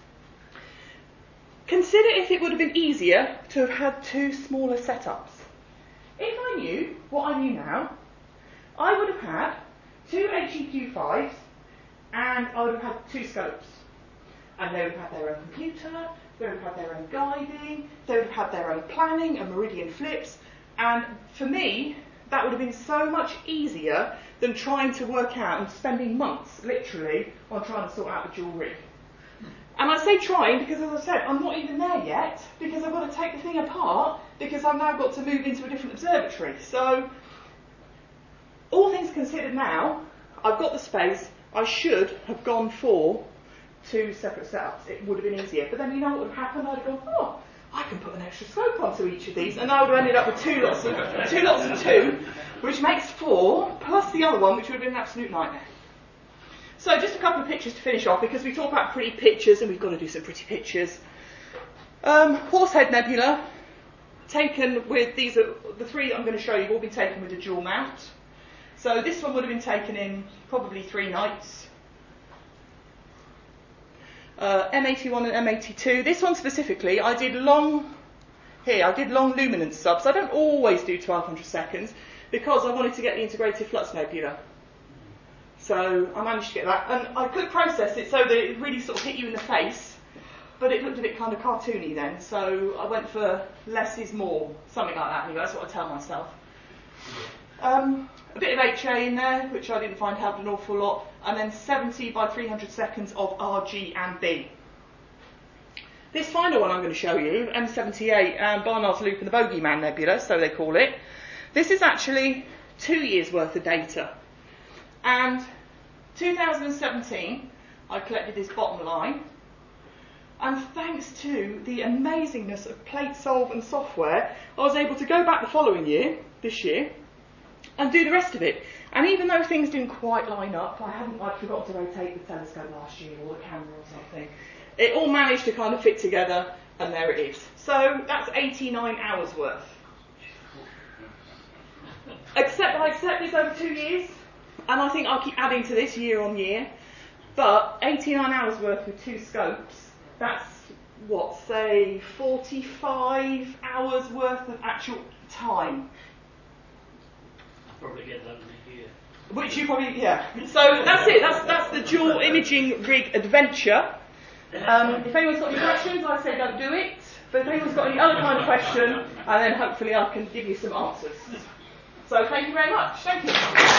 Consider if it would have been easier to have had two smaller setups. If I knew what I knew now, I would have had two HEQ5s and I would have had two scopes. And they would have had their own computer, they would have had their own guiding, they would have had their own planning and meridian flips. And for me, that would have been so much easier than trying to work out and spending months, literally, on trying to sort out the dual rig. And I say trying because, as I said, I'm not even there yet because I've got to take the thing apart because I've now got to move into a different observatory. So, all things considered now, I've got the space. I should have gone for two separate setups. It would have been easier. But then you know what would have happened? I'd have gone, oh, I can put an extra scope onto each of these, and I would have ended up with two lots of two, which makes 4, plus the other one, which would have been an absolute nightmare. So just a couple of pictures to finish off, because we talk about pretty pictures, and we've got to do some pretty pictures. Horsehead Nebula, taken with, these are the three that I'm going to show you, will be taken with a dual mount. So this one would have been taken in probably 3 nights. M81 and M82. This one specifically, I did long luminance subs. I don't always do 1200 seconds because I wanted to get the integrated flux nebula. So I managed to get that, and I could process it so that it really sort of hit you in the face, but it looked a bit kind of cartoony then, so I went for less is more, something like that anyway, that's what I tell myself. A bit of HA in there, which I didn't find helped an awful lot, and then 70 by 300 seconds of RG and B. This final one I'm going to show you, M78 and Barnard's Loop and the Bogeyman Nebula, so they call it. This is actually 2 years worth of data. And 2017, I collected this bottom line, and thanks to the amazingness of PlateSolve and software, I was able to go back the following year, this year, and do the rest of it. And even though things didn't quite line up, I'd forgotten to rotate the telescope last year or the camera or something, it all managed to kind of fit together, and there it is. So that's 89 hours worth. I accept this over 2 years, and I think I'll keep adding to this year on year. But 89 hours worth with 2 scopes, that's, what, say 45 hours worth of actual time. I'll probably get that in a year. Which you probably, yeah. So that's it, that's the dual imaging rig adventure. If anyone's got any questions, I say don't do it. But if anyone's got any other kind of question, and then hopefully I can give you some answers. So thank you very much. Thank you.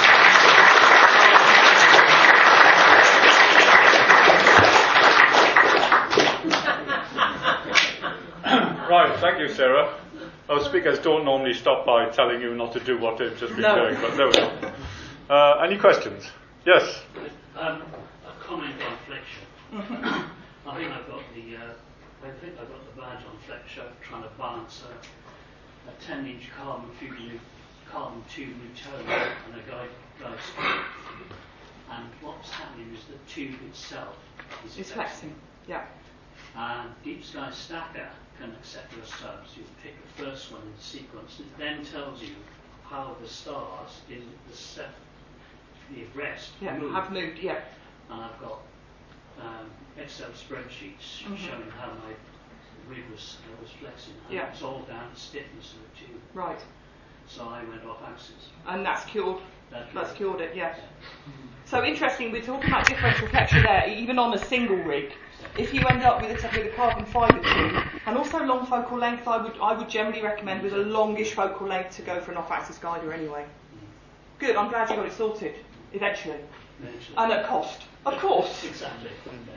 Right, thank you, Sarah. Our speakers don't normally stop by telling you not to do what they've just been doing, but there we go. Any questions? Yes? A comment on Fletcher. I think I've got the badge on Fletcher trying to balance a 10-inch carbon tube Newtonian and a guide scope. And what's happening is the tube itself is flexing. Yeah. And Deep Sky Stacker can accept your subs. You pick the first one in the sequence. It then tells you how the stars in the rest have moved. Yeah. And I've got Excel spreadsheets showing how my rig was flexing. And it's all down to stiffness of the tube. Right. So I went off axis. And that's cured. That's cured it, yes. So interesting, we're talking about differential Fletcher there, even on a single rig. If you end up with a carbon fibre tube, and also long focal length, I would generally recommend with a longish focal length to go for an off-axis guider anyway. Good, I'm glad you got it sorted, eventually. And at cost, of course. Exactly.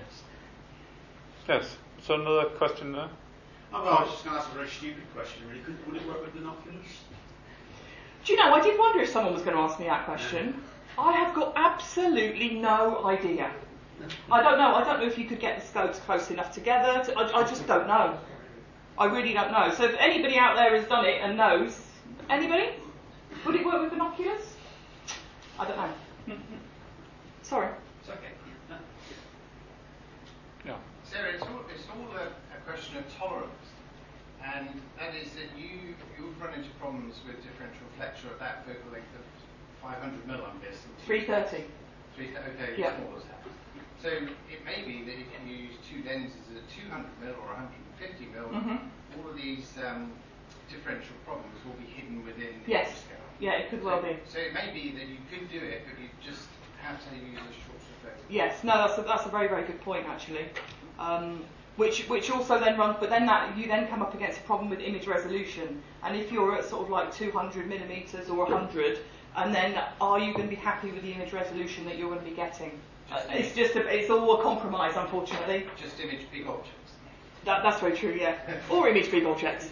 Yes, so another question there? Oh, well, I was just going to ask a very stupid question, really. Would it work with binoculars? Do you know, I did wonder if someone was going to ask me that question. I have got absolutely no idea. I don't know if you could get the scopes close enough together. I just don't know. I really don't know. So if anybody out there has done it and knows, anybody? Would it work with binoculars? I don't know. Sorry. It's okay. Yeah. Sarah, it's all a question of tolerance, and that is that you've run into problems with differential reflector at that focal length of 500 mil, I'm guessing. 330. Okay, Yeah. small as that. So it may be that if you use two lenses at 200 mil or 150 mil, all of these differential problems will be hidden within the Yes. image scale. Yeah, it could well be. So it may be that you could do it, but you just have to use a short reflector. Yes, no, that's a very, very good point actually. Which also then runs, but then you then come up against a problem with image resolution. And if you're at sort of like 200 millimeters or 100, and then are you going to be happy with the image resolution that you're going to be getting? It's all a compromise, unfortunately. Just image big objects. That's very true, yeah. Or image big objects.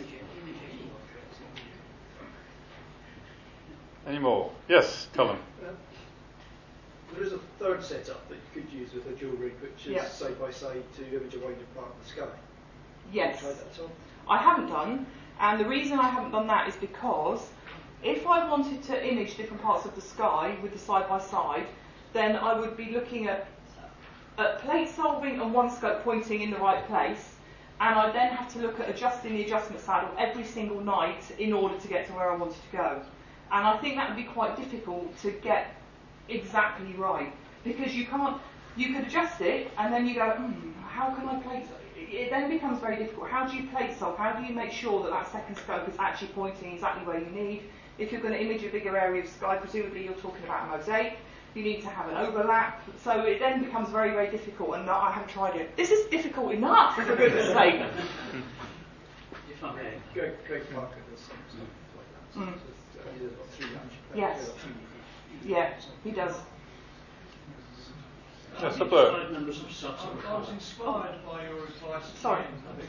Any more? Yes, Colin. There is a third setup that you could use with a dual rig, which is side by side to image a wider part of the sky. Yes. Have you tried that at all? I haven't done, and the reason I haven't done that is because if I wanted to image different parts of the sky with the side by side, then I would be looking at plate solving and one scope pointing in the right place, and I then have to look at adjusting the adjustment saddle every single night in order to get to where I wanted to go. And I think that would be quite difficult to get exactly right, because you could adjust it and then you go, how can I plate solve? It then becomes very difficult. How do you plate solve? How do you make sure that that second scope is actually pointing exactly where you need? If you're going to image a bigger area of sky, presumably you're talking about a mosaic, you need to have an overlap, so it then becomes very, very difficult, and I haven't tried it. This is difficult enough, for goodness sake. If I may. Greg Parker does some stuff like that. So he does about 3 inch. Yes. Yeah, he does. Yes, the blur. I was inspired by your advice. Sorry.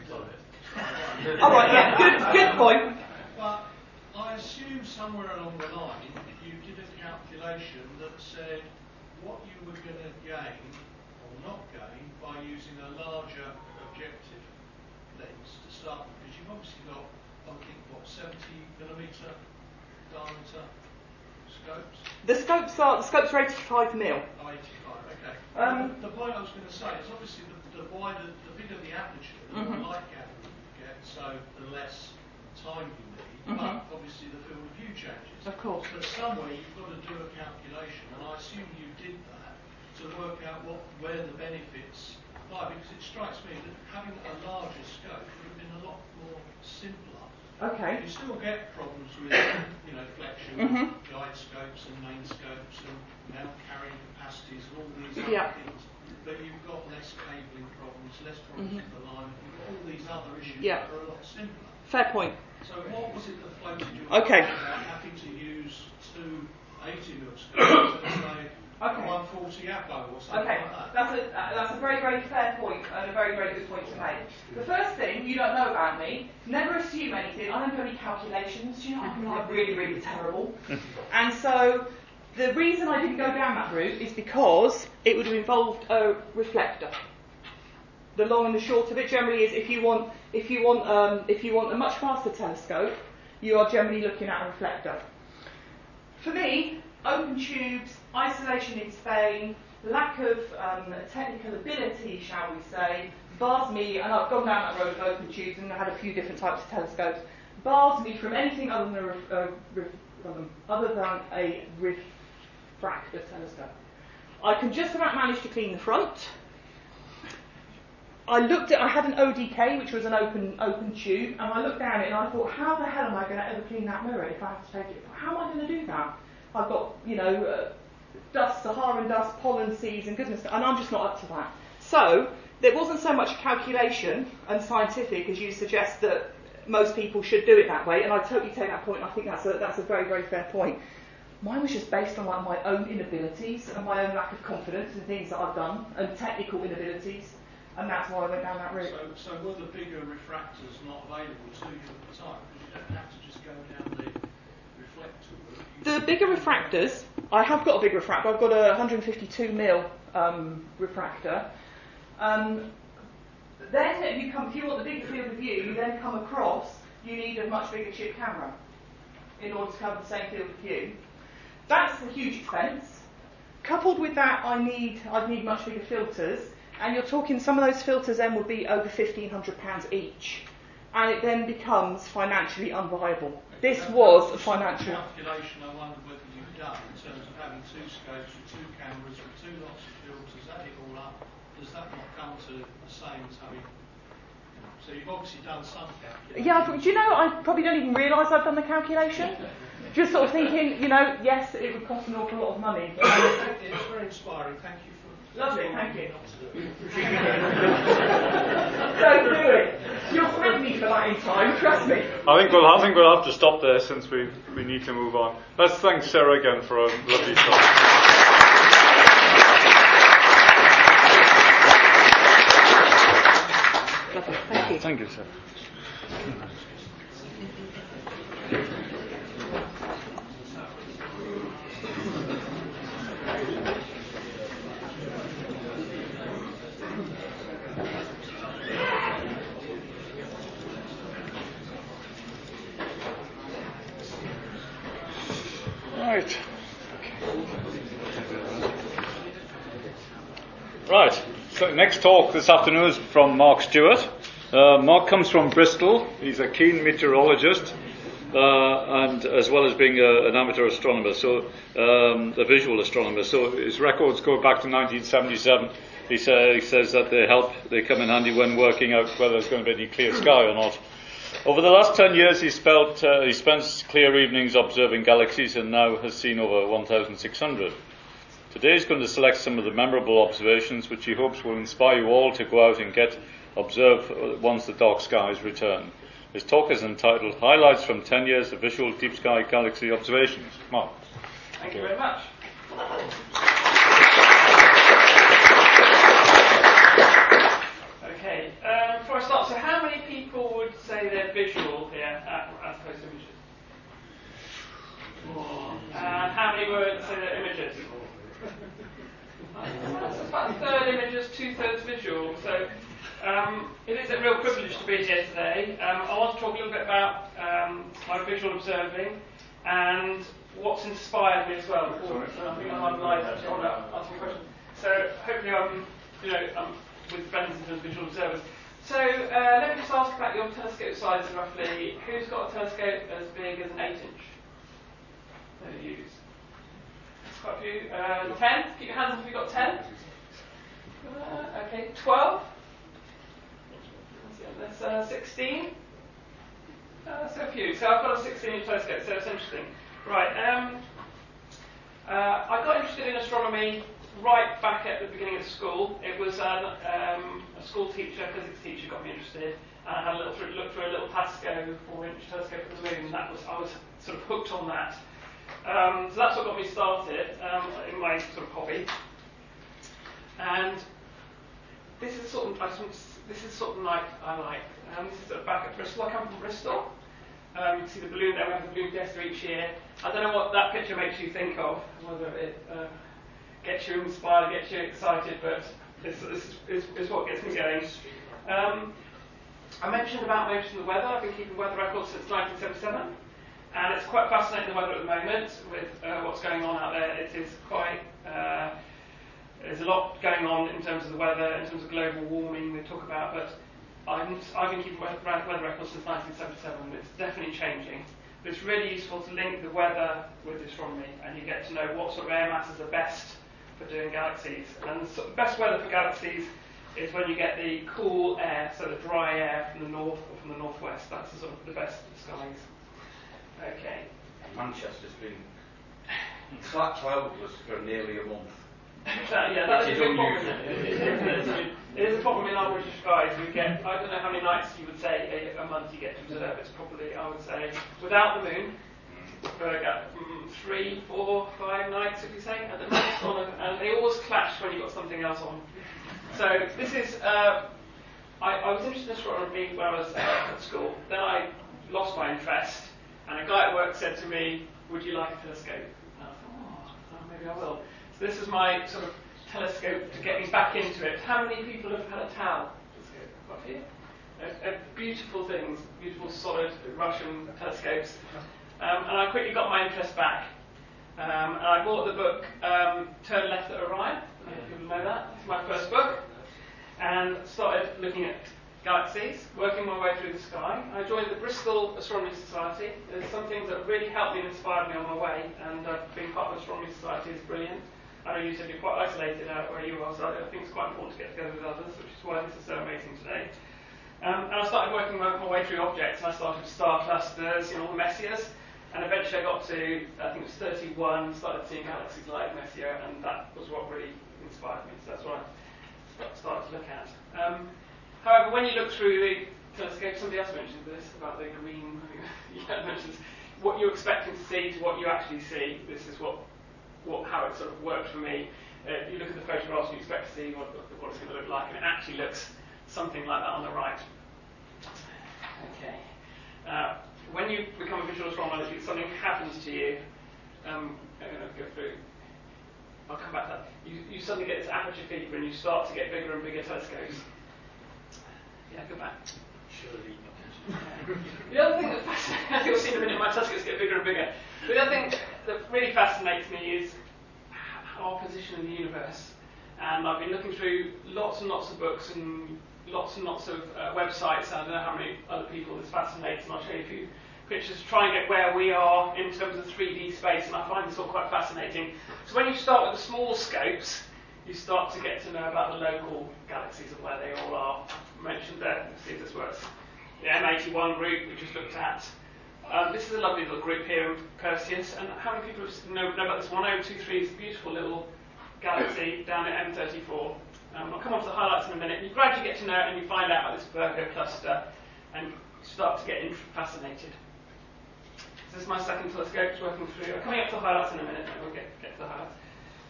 Again. All right, yeah, good point. But I assume somewhere along the line you did a calculation that said what you were going to gain or not gain by using a larger objective lens to start with, because you've obviously got, I think, 70 millimetre diameter scopes? The scopes are 85 mil. 85, okay. The point I was going to say is obviously the wider, the bigger the aperture, the more light gathering you get, so the less time you need, but obviously the field of view changes. Of course. But somewhere you've got to do a calculation, and I assume you did that to work out where the benefits lie, because it strikes me that having a larger scope would have been a lot more simpler. Okay. You still get problems with, flexion, guide scopes and main scopes and mount carrying capacities and all these other things. But you've got less cabling problems, less problems with the line, you've got all these other issues that are a lot simpler. Fair point. So what was it that floated you Okay. about having to use two 80mm scopes and say a 140 Apo or something Okay, like that? that's a very, very fair point and a very, very good point to make. The first thing you don't know about me, never assume anything. I don't do any calculations. I'm like really, really terrible. And so the reason I didn't go down that route is because it would have involved a reflector. The long and the short of it generally is if you want a much faster telescope, you are generally looking at a reflector. For me, open tubes, isolation in Spain, lack of technical ability, shall we say, bars me, and I've gone down that road of open tubes and had a few different types of telescopes, bars me from anything other than a refractor telescope. I can just about manage to clean the front. I had an ODK, which was an open tube, and I looked down it and I thought, how the hell am I going to ever clean that mirror if I have to take it? How am I going to do that? I've got, dust, Saharan dust, pollen seeds, and goodness, and I'm just not up to that. So there wasn't so much calculation and scientific as you suggest that most people should do it that way, and I totally take that point. I think that's a very, very fair point. Mine was just based on like my own inabilities and my own lack of confidence in things that I've done and technical inabilities. And that's why I went down that route. So were the bigger refractors not available to you at the time? Because you don't have to just go down the reflector route. The bigger refractors, I have got a big refractor. I've got a 152mm refractor. Then if you want the bigger field of view, you then come across, you need a much bigger chip camera. in order to cover the same field of view. That's a huge expense. Coupled with that, I'd need much bigger filters, and you're talking some of those filters then would be over £1,500 each, and it then becomes financially unviable. This was a financial calculation. I wondered whether you've done in terms of having two scopes with two cameras with two lots of filters. Add it all up. Does that not come to the same as having? So you've obviously done some calculation. Yeah, but do you know, I probably don't even realise I've done the calculation. Just sort of thinking, yes, it would cost an awful lot of money. It's very inspiring. Thank you for. Lovely, thank you. Don't do it. You'll thank me for that in time, trust me. I think we'll have to stop there since we need to move on. Let's thank Sarah again for a lovely talk. Thank you. Thank you, sir. Right. So next talk this afternoon is from Mark Stewart. Mark comes from Bristol. He's a keen meteorologist, and as well as being an amateur astronomer, so a visual astronomer. So his records go back to 1977. He says that they come in handy when working out whether there's going to be any clear sky or not. Over the last 10 years, he spent clear evenings observing galaxies and now has seen over 1,600. Today he's going to select some of the memorable observations which he hopes will inspire you all to go out and observe once the dark skies return. His talk is entitled Highlights from 10 Years of Visual Deep Sky Galaxy Observations. Mark. Thank you very much. Okay, before I start, so how many people would say they're visual here as opposed to images? And how many would say they're images? It's about a third images, 2/3 visual. So it is a real privilege to be here today. I want to talk a little bit about my visual observing and what's inspired me as well. I think I'm on live actually. I want to answer your question. So hopefully I'm with friends in terms of visual observers. So let me just ask about your telescope sizes roughly. Who's got a telescope as big as an 8-inch? That you use? That's quite a few. 10? Keep your hands up if you've got 10. Okay, 12. That's 16. So a few. So I've got a 16-inch telescope, so it's interesting. Right, I got interested in astronomy right back at the beginning of school. It was a school teacher, physics teacher, got me interested. And I had a little look through a little Pasco 4-inch telescope at the moon. I was sort of hooked on that. So that's what got me started in my sort of hobby. And this is sort of like this is sort of back at Bristol. I come from Bristol. You can see the balloon there. We have the balloon fiesta each year. I don't know what that picture makes you think of, whether it gets you inspired, gets you excited, but this is what gets me going. I mentioned about noticing the weather. I've been keeping weather records since 1977, and it's quite fascinating the weather at the moment with what's going on out there. It is quite there's a lot going on in terms of the weather, in terms of global warming we talk about, but I've been keeping weather records since 1977, and it's definitely changing. But it's really useful to link the weather with astronomy, and you get to know what sort of air masses are best for doing galaxies. And the best weather for galaxies is when you get the cool air, so the dry air from the north or from the northwest. That's the sort of the best skies. Okay. Manchester's been cloudless for nearly a month. That is a big problem. It is a problem in our British skies. We get, I don't know how many nights you would say a month you get to observe. It's probably, I would say, without the moon, 3, 4, 5 nights, if you say, at the most, and they always clash when you've got something else on. So this is, I was interested in astronomy when I was at school. Then I lost my interest, and a guy at work said to me, "Would you like a telescope?" And I thought, oh, maybe I will. So this is my sort of telescope to get me back into it. How many people have had a TAL telescope? Quite a few. Beautiful things, beautiful solid Russian telescopes. And I quickly got my interest back. And I bought the book Turn Left at Orion. I don't know if people know that. It's my first book. And started looking at galaxies, working my way through the sky. I joined the Bristol Astronomy Society. There's some things that really helped me and inspired me on my way, and being part of the Astronomy Society is brilliant. I know you said you're quite isolated out where you are, so I think it's quite important to get together with others, which is why this is so amazing today. And I started working my way through objects, and I started with star clusters, all the Messiers, and eventually I got to, I think it was 31, started seeing galaxies like Messier, and that was what really inspired me, so that's what I started to look at. However, when you look through the telescope, somebody else mentioned this about the green. Mentions what you're expecting to see to what you actually see. This is how it sort of worked for me. You look at the photographs, you expect to see what it's going to look like, and it actually looks something like that on the right. Okay. When you become a visual astronomer, something happens to you. I'm going to go through. I'll come back to that. You suddenly get this aperture fever, and you start to get bigger and bigger telescopes. Yeah, go back. Surely The other thing that fascinates I think you'll see in a minute, my telescopes get bigger and bigger. But the other thing that really fascinates me is our position in the universe. And I've been looking through lots and lots of books and lots of websites. I don't know how many other people this fascinates, and I'll show you a few pictures to try and get where we are in terms of 3D space, and I find this all quite fascinating. So when you start with the small scopes, you start to get to know about the local galaxies and where they all are. I mentioned there, let's see if this works. The M81 group, we just looked at. This is a lovely little group here in Perseus, and how many people know about this? 1023 is a beautiful little galaxy down at M34. I'll come on to the highlights in a minute. You gradually get to know it, and you find out about this Virgo cluster, and start to get fascinated. This is my second telescope, it's working through. I'm coming up to the highlights in a minute, and we'll get to the highlights.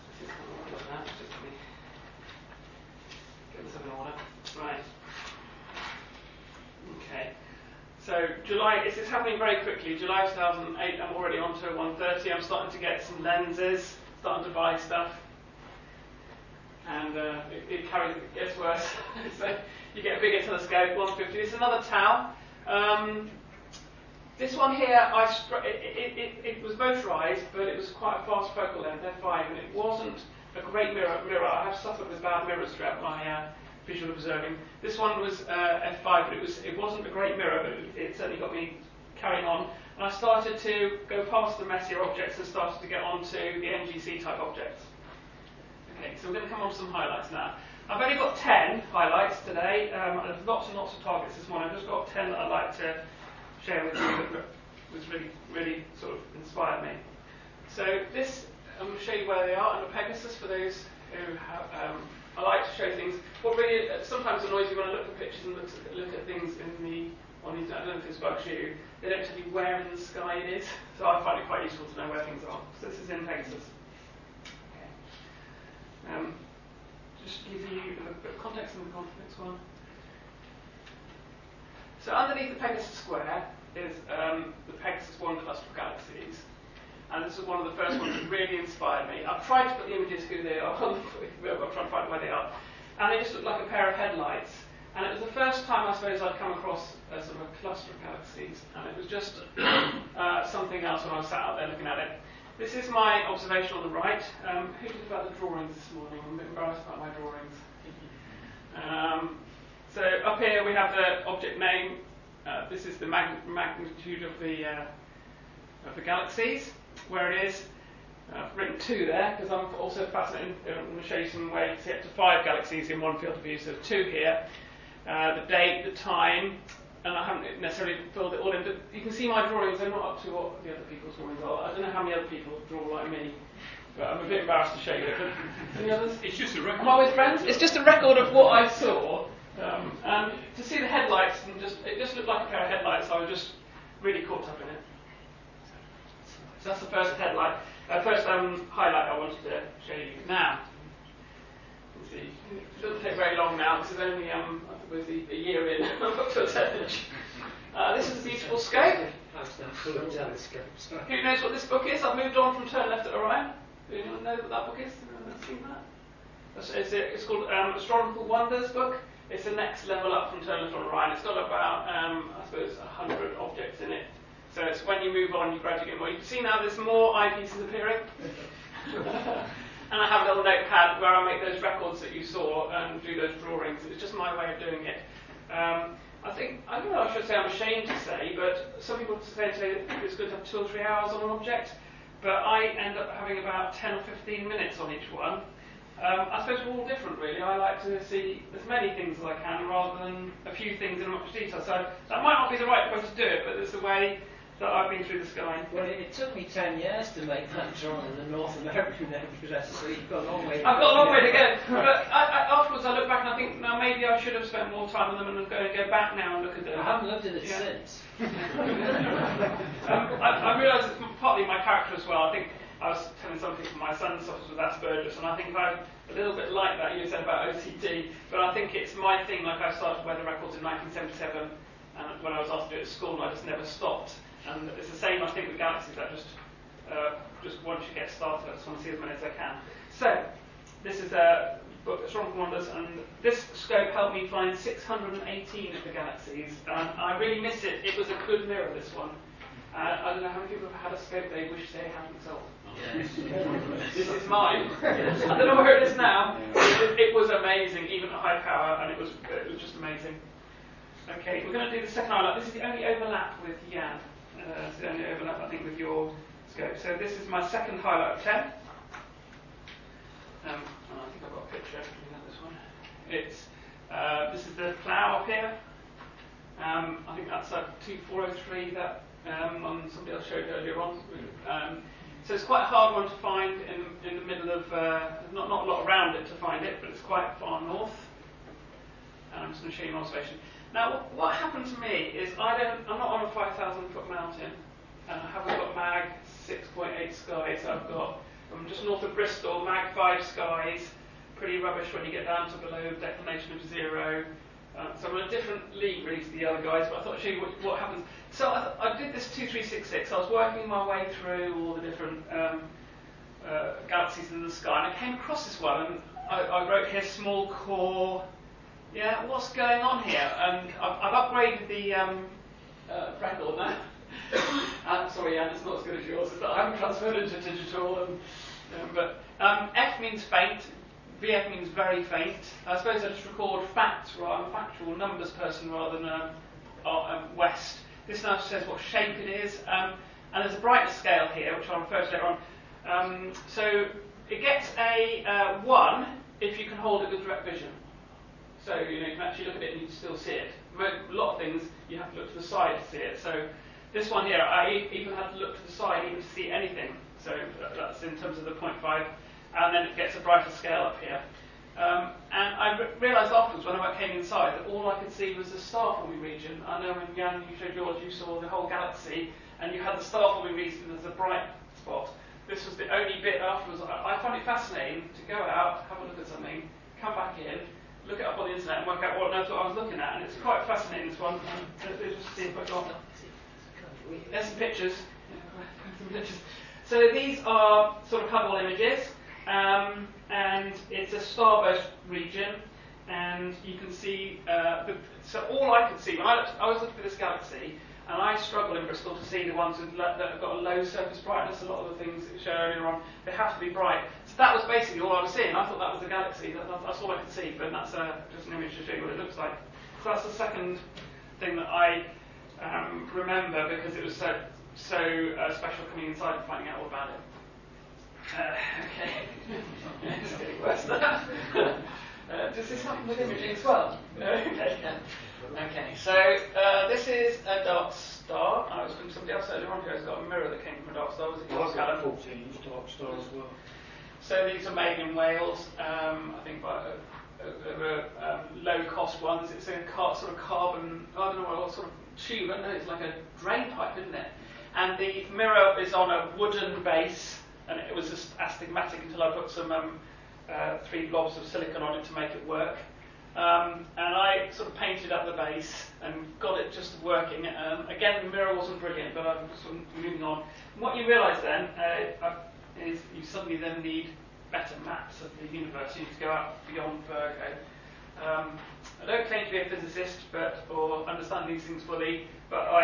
Just let me get this up in order. Right. Okay. So July, this is happening very quickly. July 2008, I'm already on to 130. I'm starting to get some lenses, starting to buy stuff. And it gets worse. So you get a bigger telescope, 150. This is another tau. This one here, it was motorised, but it was quite a fast focal length, f5, and it wasn't a great mirror. I have suffered with bad mirrors throughout my visual observing. This one was f5, but it wasn't a great mirror, but it certainly got me carrying on. And I started to go past the Messier objects and started to get onto the NGC type objects. Okay, so we're going to come on to some highlights now. I've only got 10 highlights today. There's lots and lots of targets this morning. I've just got 10 that I'd like to share with you that was really sort of inspired me. So this, I'm going to show you where they are under Pegasus for those who have. I like to show things. What really sometimes annoys you when I look at pictures and look at things on these. I don't know if this bugs you. They don't tell you where in the sky it is, so I find it quite useful to know where things are. So this is in Pegasus. Okay. Just to give you a bit of context in the next one. So underneath the Pegasus square is the Pegasus 1 cluster of galaxies. And this is one of the first ones that really inspired me. I've tried to put the images who they are on the I've tried to find where they are. And they just look like a pair of headlights. And it was the first time, I suppose, I'd come across a sort of a cluster of galaxies. And it was just something else when I was sat out there looking at it. This is my observation on the right. Who did about the drawings this morning? I'm a bit embarrassed about my drawings. So up here we have the object name. This is the magnitude of the galaxies, where it is. I've written 2 there because I'm also fascinated. I'm going to show you some ways to get to 5 galaxies in one field of view. So 2 here. The date, the time, and I haven't necessarily filled it all in. But you can see my drawings. They're not up to what the other people's drawings are. I don't know how many other people draw like me. But I'm a bit embarrassed to show you it. But any others? It's just a record. Am I with friends? It's just a record of what I saw. And to see the headlights, and it just looked like a pair of headlights. I was just really caught up in it. So that's the first highlight I wanted to show you. Now, let's see. It doesn't take very long now. This is only a year in. I'm up to a 10 inch. This is a beautiful scope. Who knows what this book is? I've moved on from Turn Left at Orion. Do anyone know what that book is? Anyone seen that? It's called Astronomical Wonders book. It's the next level up from Turn Left at Orion. It's got about, I suppose, 100 objects in it. So it's when you move on, you gradually get more. You can see now there's more eyepieces appearing. And I have a little notepad where I make those records that you saw and do those drawings. It's just my way of doing it. I don't know, I should say I'm ashamed to say, but some people say it's good to have 2 or 3 hours on an object, but I end up having about 10 or 15 minutes on each one. I suppose we're all different, really. I like to see as many things as I can rather than a few things in much detail. So that might not be the right way to do it, but it's the way that I've been through the sky. Well, it took me 10 years to make that drawing of the North American Everest, so you've got a long way to go. I've got a long way to go. But afterwards I look back and I think, now maybe I should have spent more time on them and I'm going to go back now and look at them. I haven't looked at it since. I realise it's partly my character as well. I think I was telling something from my son suffers with Asperger's, and I think I'm a little bit like that. You said about OCD, but I think it's my thing. Like I started weather records in 1977, and when I was asked to do it at school, and I just never stopped. And it's the same, I think, with galaxies. I just once you get started, I just want to see as many as I can. So this is a book, Astronomical Wonders, and this scope helped me find 618 of the galaxies. I really miss it. It was a good mirror, this one. I don't know how many people have had a scope they wish they hadn't sold. Yes. This is mine. I don't know where it is now. It was amazing, even at high power, and it was just amazing. Okay, we're going to do the second highlight. This is the only overlap with Jan. It's the only overlap, I think, with your scope. So this is my second highlight of 10. I think I've got a picture of this one. This is the plough up here. I think that's at 2403 that on somebody else showed earlier on. So it's quite a hard one to find in the middle of, not a lot around it to find it, but it's quite far north. And I'm just going to show you an observation. Now, what happened to me is I'm not on a 5,000 foot mountain, and I haven't got MAG 6.8 skies. I've got, from just north of Bristol, MAG 5 skies, pretty rubbish when you get down to below declination of 0. So I'm in a different league really to the other guys, but I thought I'd show you what happens. So I did this 2366. I was working my way through all the different galaxies in the sky, and I came across this one, and I wrote here small core. Yeah, what's going on here? And I've upgraded the record now. Sorry, Anne, it's not as good as yours. I haven't transferred into digital. But F means faint. VF means very faint. I suppose I just record facts. I'm a factual numbers person rather than West. This now says what shape it is. And there's a brightness scale here, which I'll refer to later on. So it gets a 1 if you can hold it with direct vision. So you can actually look at it and you can still see it. A lot of things you have to look to the side to see it. So this one here, I even had to look to the side even to see anything. So that's in terms of the 0.5. And then it gets a brighter scale up here. And I realised afterwards when I came inside that all I could see was the star-forming region. I know when Jan, you showed yours, you saw the whole galaxy, and you had the star-forming region as a bright spot. This was the only bit afterwards. I found it fascinating to go out, have a look at something, come back in, look it up on the internet and work out what I was looking at, and it's quite fascinating, this one. Let's just see if I got there's some pictures. So these are sort of Hubble images, and it's a starburst region, and you can see, so all I could see, when I was looking for this galaxy, and I struggle in Bristol to see the ones that have got a low surface brightness. A lot of the things that you showed earlier on, they have to be bright. So that was basically all I was seeing. I thought that was the galaxy. That's all I could see, but that's just an image to show you what it looks like. So that's the second thing that I remember, because it was so special coming inside and finding out all about it. Okay. It's getting worse now. Does this happen with imaging as well? Okay. Okay, so this is a dark star. I was from somebody else earlier on who has got a mirror that came from a dark star. Was it yours, Callum? 14 dark star as well. So these are made in Wales, I think by low-cost ones. It's a sort of carbon, I don't know what sort of tube. I don't know, it's like a drain pipe, isn't it? And the mirror is on a wooden base, and it was just astigmatic until I put some 3 blobs of silicon on it to make it work. And I sort of painted up the base and got it just working. Again, the mirror wasn't brilliant, but I'm sort of moving on. And what you realise then is you suddenly then need better maps of the universe. You need to go out beyond Virgo. I don't claim to be a physicist or understand these things fully, but I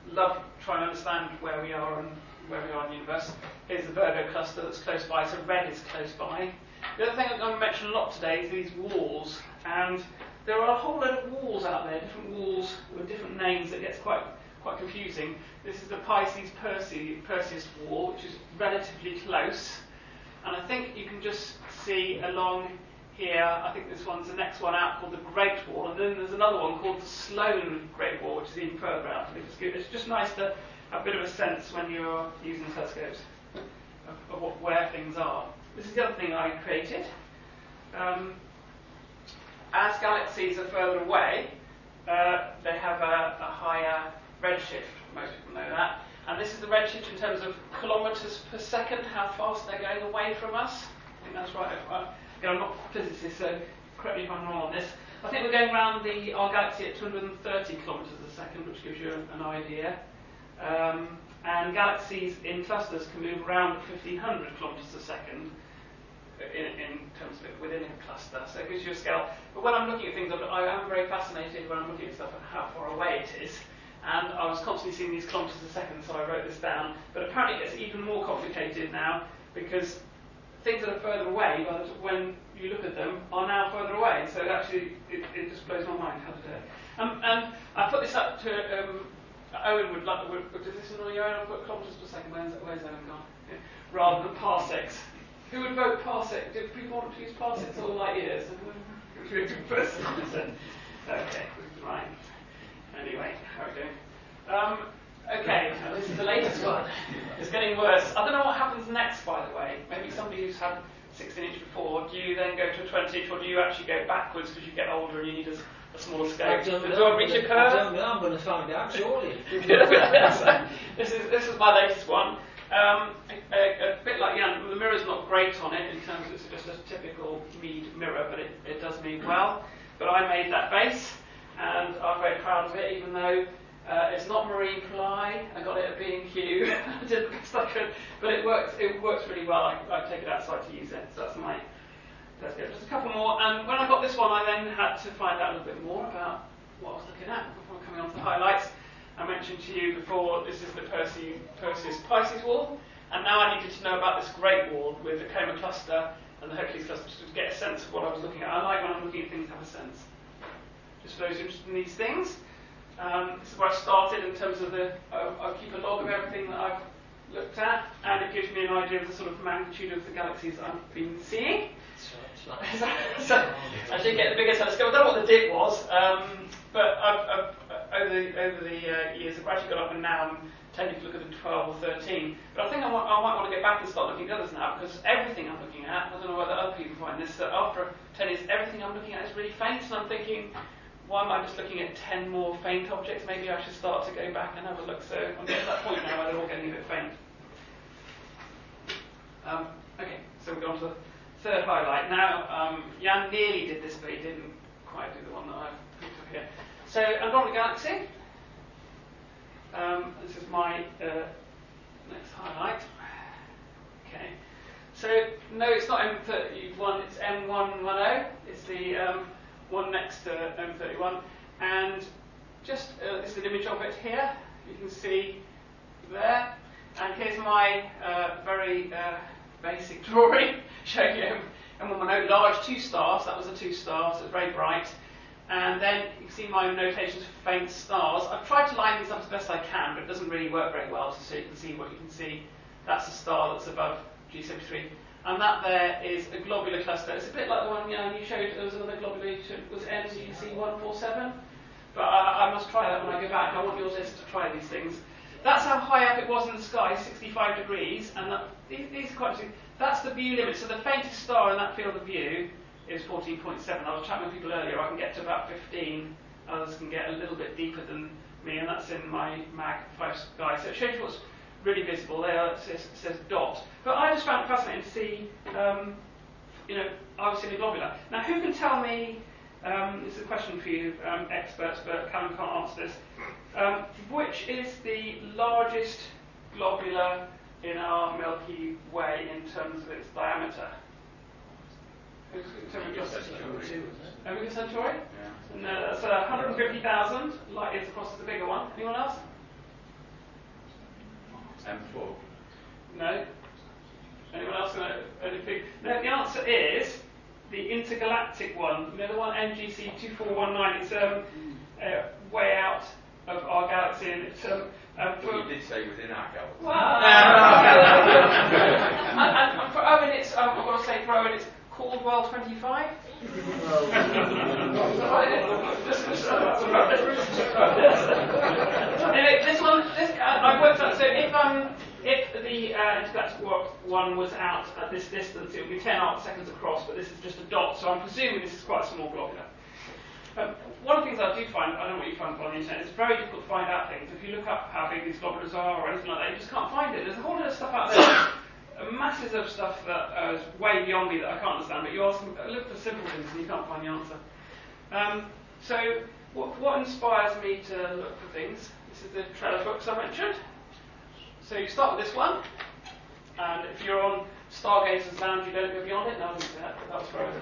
love trying to understand where we are and where we are in the universe. Here's the Virgo cluster that's close by, so red is close by. The other thing I'm going to mention a lot today is these walls, and there are a whole load of walls out there, different walls with different names that gets quite confusing. This is the Pisces-Perseus wall, which is relatively close, and I think you can just see along here, I think this one's the next one out, called the Great Wall, and then there's another one called the Sloane Great Wall, which is even further out. I think it's just nice to have a bit of a sense when you're using telescopes of where things are. This is the other thing I created. As galaxies are further away, they have a higher redshift. Most people know that. And this is the redshift in terms of kilometres per second, how fast they're going away from us. I think that's right. Again, I'm not a physicist, so correct me if I'm wrong on this. I think we're going around our galaxy at 230 kilometres a second, which gives you an idea. And galaxies in clusters can move around 1,500 kilometres a second in terms of it within a cluster. So it gives you a scale. But when I'm looking at things, I am very fascinated when I'm looking at stuff and how far away it is. And I was constantly seeing these kilometres a second, so I wrote this down. But apparently it gets even more complicated now, because things that are further away, when you look at them, are now further away. So actually, it just blows my mind how to do it. And I put this up to Owen would does this annoy you? I'll put kilometres per second. Where's Owen gone? Yeah. Rather than parsecs. Who would vote parsec? Do people want to use parsecs or light years? Okay, right. Anyway, how are we doing? Okay, so this is the latest one. It's getting worse. I don't know what happens next, by the way. Maybe somebody who's had 16-inch before, do you then go to a 20-inch, or do you actually go backwards because you get older and you need a smaller scope? Do I reach a curve? I don't know. I'm going to find out shortly. This is my latest one. A bit like Jan, the mirror's not great on it in terms of it's just a typical Meade mirror, but it does Meade well. But I made that base, and I'm very proud of it, even though it's not marine ply. I got it at B&Q. I did the best I could, but it works really well. I take it outside to use it, so that's my telescope. Just a couple more, and when I got this one, I then had to find out a little bit more about what I was looking at before coming on to the highlights. I mentioned to you before, this is the Perseus-Pisces wall, and now I needed to know about this Great Wall with the Coma cluster and the Hercules cluster to get a sense of what I was looking at. I like when I'm looking at things to have a sense. Just for those interested in these things. This is where I started in terms of I keep a log of everything that I've looked at, and it gives me an idea of the sort of magnitude of the galaxies that I've been seeing. So I did get the bigger telescope. I don't know what the dip was, but over the years I've gradually got up, and now I'm tending to look at the 12 or 13. But I think I might want to get back and start looking at others now, because everything I'm looking at, I don't know whether other people find this, that after 10 years, everything I'm looking at is really faint, and I'm thinking, why am I just looking at 10 more faint objects? Maybe I should start to go back and have a look. So I'm getting to that point now where they're all getting a bit faint. Okay, so we've gone to the third highlight. Now, Jan nearly did this, but he didn't quite do the one that I've picked up here. So Andromeda Galaxy. This is my next highlight. Okay. So, no, it's not M31, it's M110. It's the one next to M31. And just, this is an image of it here. You can see there. And here's my very basic drawing showing you M110, large 2 stars. That was a 2 star, so it's very bright. And then you can see my notations for faint stars. I've tried to line these up as best I can, but it doesn't really work very well, so you can see what you can see. That's a star that's above G73. And that there is a globular cluster. It's a bit like the one you showed. There was another globular, was NGC147. But I must try that when I go back. I want your list to try these things. That's how high up it was in the sky, 65 degrees. And these are quite interesting. That's the view limit. So the faintest star in that field of view is 14.7. I was chatting with people earlier. I can get to about 15. Others can get a little bit deeper than me, and that's in my MAG 5 sky. So it shows you what's really visible. There it says dot. But I just found it fascinating to see, I was seeing a globular. Now, who can tell me? This is a question for you, experts, but Callum can't answer this. Which is the largest globular in our Milky Way in terms of its diameter? Omega Centauri? Yeah. And that's 150,000 light years across the bigger one. Anyone else? M4. No. Anyone else know anything? No, the answer is the intergalactic one. You know the one NGC 2419. It's way out of our galaxy, and it's You did say within our galaxy. Well, and for Owen, it's I've got to say for Owen, it's Caldwell 25. Anyway, this one, I worked out. So if the intergalactic one was out at this distance, it would be 10 arc seconds across. But this is just a dot, so I'm presuming this is quite a small globular. One of the things I do find, I don't know what you find on the internet, it's very difficult to find out things. If you look up how big these globulars are or anything like that, you just can't find it. There's a whole lot of stuff out there, masses of stuff that is way beyond me that I can't understand, but you look for simple things and you can't find the answer. So what inspires me to look for things? This is the trail of books I mentioned. So you start with this one, and if you're on Stargazer's Lounge, you don't go beyond it. No, I didn't say that. That was frozen.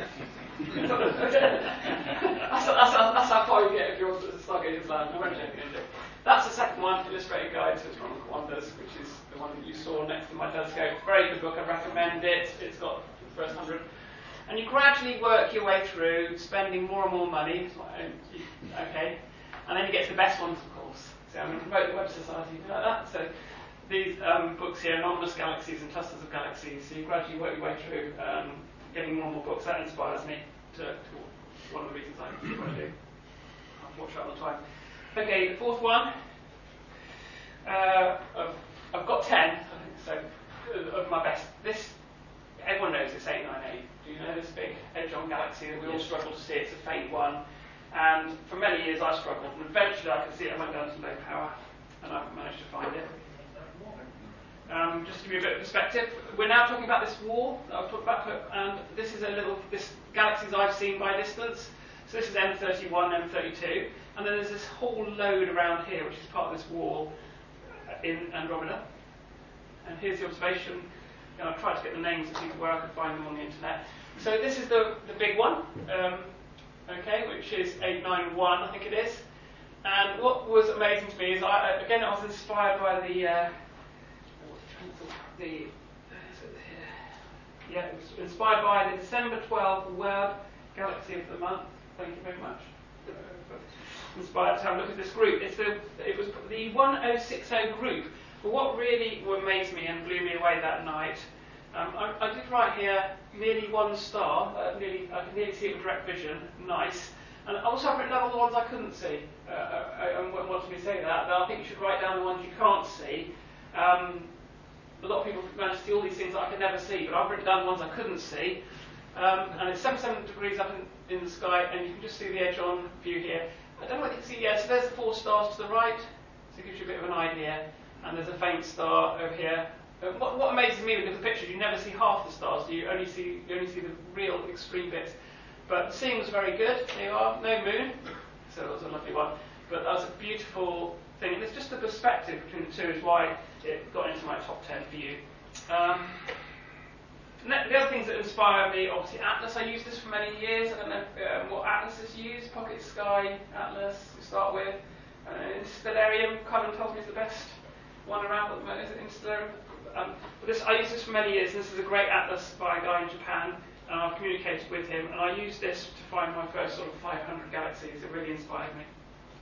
That's how far you get if you're on Stargazer's Lounge. I won't take it. That's the second one, Illustrated Guide to Astronomical Wonders, which is the one that you saw next to my telescope. Very good book. I recommend it. It's got the first 100. And you gradually work your way through, spending more and more money. Okay. And then you get to the best ones, of course. So I'm going to promote the Web Society like that. So these books here, Anomalous Galaxies and Clusters of Galaxies. So you gradually work your way through getting more and more books. That inspires me to one of the reasons I do what I do. I've watched that all the time. Okay, the fourth one. I've got 10, I think, so of my best. This, everyone knows it's 898. Do you know this big Edge-on galaxy that we all struggle to see? It's a faint one. And for many years I struggled, and eventually I could see it. I went down to low power, and I've managed to find it. Just to give you a bit of perspective, we're now talking about this wall that I've talked about, and this is this galaxies I've seen by distance. So this is M31, M32, and then there's this whole load around here, which is part of this wall in Andromeda. And here's the observation. And I've tried to get the names of people where I could find them on the internet. So this is the big one, okay, which is 891, I think it is. And what was amazing to me is, I was inspired by it was inspired by the December 12 Web Galaxy of the Month. Thank you very much. Inspired to have a look at this group. It was the 1060 group. But what really amazed me and blew me away that night, I did write here merely one star. I could nearly see it with direct vision. Nice. And also I've written down all the ones I couldn't see. And what wanted me to say that, but I think you should write down the ones you can't see. A lot of people manage to see all these things that I could never see, but I've written down the ones I couldn't see. And it's 77 degrees up in the sky, and you can just see the edge-on view here. I don't know what you can see yet. So there's the 4 stars to the right, so it gives you a bit of an idea. And there's a faint star over here. What amazes me with the pictures, you never see half the stars. You only see the real extreme bits. But the seeing was very good. There you are, no moon, so it was a lovely one. But that was a beautiful thing. And it's just the perspective between the two is why it got into my top 10 for you. The other things that inspire me, obviously Atlas. I used this for many years. I don't know what Atlas is used. Pocket Sky, Atlas to start with. Stellarium, Colin tells me is the best one around at the moment. Is it Stellarium? I used this for many years. This is a great atlas by a guy in Japan, and I've communicated with him. And I used this to find my first sort of 500 galaxies. It really inspired me.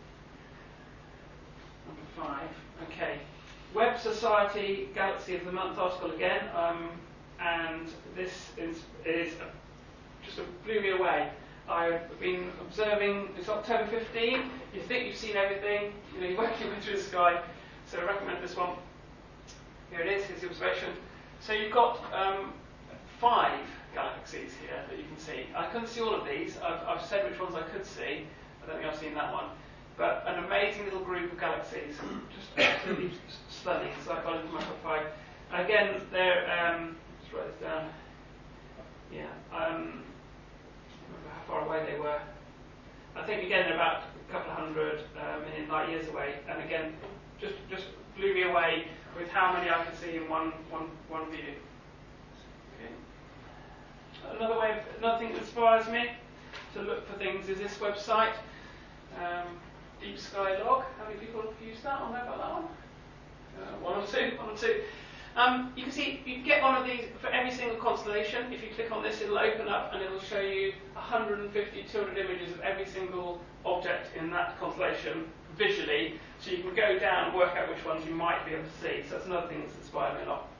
Number 5. Okay. Web Society Galaxy of the Month article again. And this just blew me away. I've been observing, it's October 15, you think you've seen everything, you're working your way through the sky, so I recommend this one. Here it is, here's the observation. So you've got 5 galaxies here that you can see. I couldn't see all of these, I've said which ones I could see, I don't think I've seen that one. But an amazing little group of galaxies, just absolutely stunning, so I got into my top 5. Again, they're, let's write this down. Yeah, I don't remember how far away they were. I think again they're about a couple of 100 million light years away, and again, just blew me away with how many I could see in one view. Okay. Another thing that inspires me to look for things is this website, Deep Sky Log. How many people have used that? I know about that one. 1 or 2. one or two. You can see you get one of these for every single constellation. If you click on this, it'll open up and it'll show you 150, 200 images of every single object in that constellation visually, so you can go down and work out which ones you might be able to see. So that's another thing that's inspired me a lot.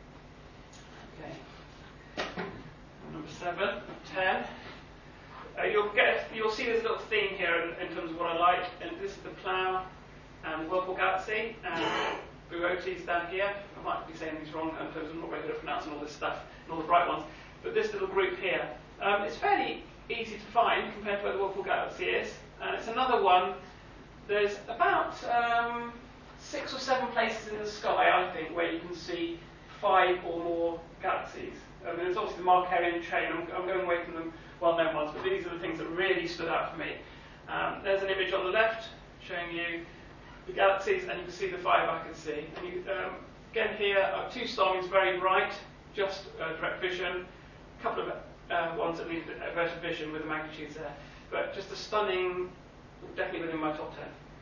Okay. Number 7, 10. You'll see there's a little theme here in terms of what I like, and this is the Plough and Whirlpool Galaxy, and Boötes down here. I might be saying these wrong in terms of I'm not very good at pronouncing all this stuff and all the bright ones, but this little group here, it's fairly easy to find compared to where the Whirlpool Galaxy is, and it's another one. There's about 6 or 7 places in the sky, I think, where you can see 5 or more galaxies. I mean, there's obviously the Markarian chain. I'm going away from the well-known ones, but these are the things that really stood out for me. There's an image on the left showing you the galaxies, and you can see the 5 I can see. And you, again here, 2 stormies, very bright, just direct vision. A couple of ones that need averted vision with the magnitudes there. But just a stunning, definitely within my top 10.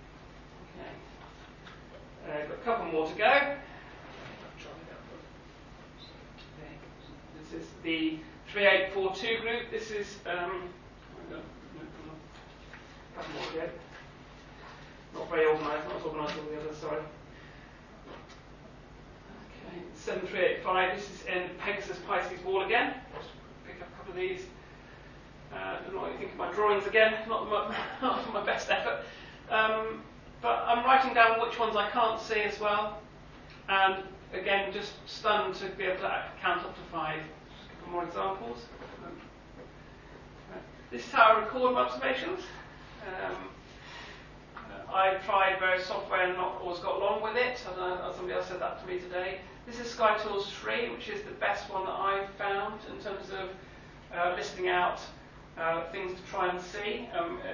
Okay. Got a couple more to go. This is the 3842 group. This is not very organised, not as organised as all the others, sorry. Okay, 7385, this is in Pegasus Pisces Ball again. Just pick up a couple of these. I don't know what you think of my drawings again, not my best effort. But I'm writing down which ones I can't see as well. And again, just stunned to be able to count up to 5. Just a couple more examples. This is how I record my observations. I've tried various software and not always got along with it. I don't know, somebody else said that to me today. This is SkyTools 3, which is the best one that I've found in terms of listing out things to try and see.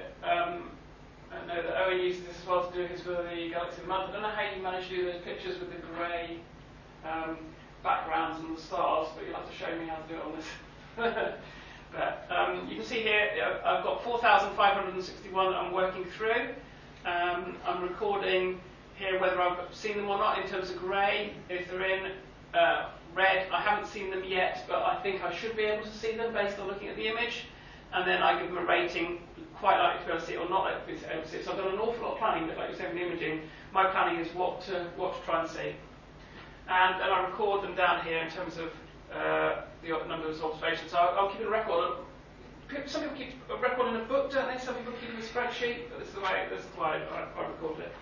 I know that Owen uses this as well to do his for the Galaxy of the Month. I don't know how you manage to do those pictures with the grey backgrounds and the stars, but you'll have to show me how to do it on this. But you can see here I've got 4,561 that I'm working through. I'm recording here whether I've seen them or not in terms of grey. If they're in red, I haven't seen them yet, but I think I should be able to see them based on looking at the image. And then I give them a rating, quite likely to be able to see it or not likely to be able to see it. So I've done an awful lot of planning, but like you said with imaging, my planning is what to try and see. And then I record them down here in terms of the number of observations. So I'll keep a record. Some people keep a record in a book, don't they? Some people keep it in a spreadsheet, but this is why I record it.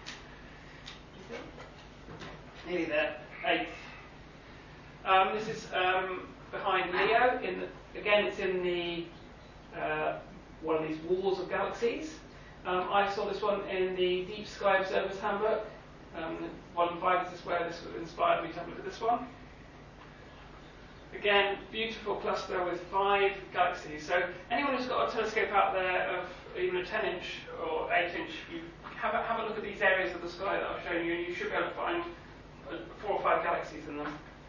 Nearly there. 8. This is behind Leo. Again, it's in the one of these walls of galaxies. I saw this one in the Deep Sky Observer's Handbook. 1.5 is where this inspired me to have a look at this one. Again, beautiful cluster with 5 galaxies. So anyone who's got a telescope out there of even a 10-inch or 8-inch, you have a look at these areas of the sky that I've shown you, and you should be able to find 4 or 5 galaxies in them.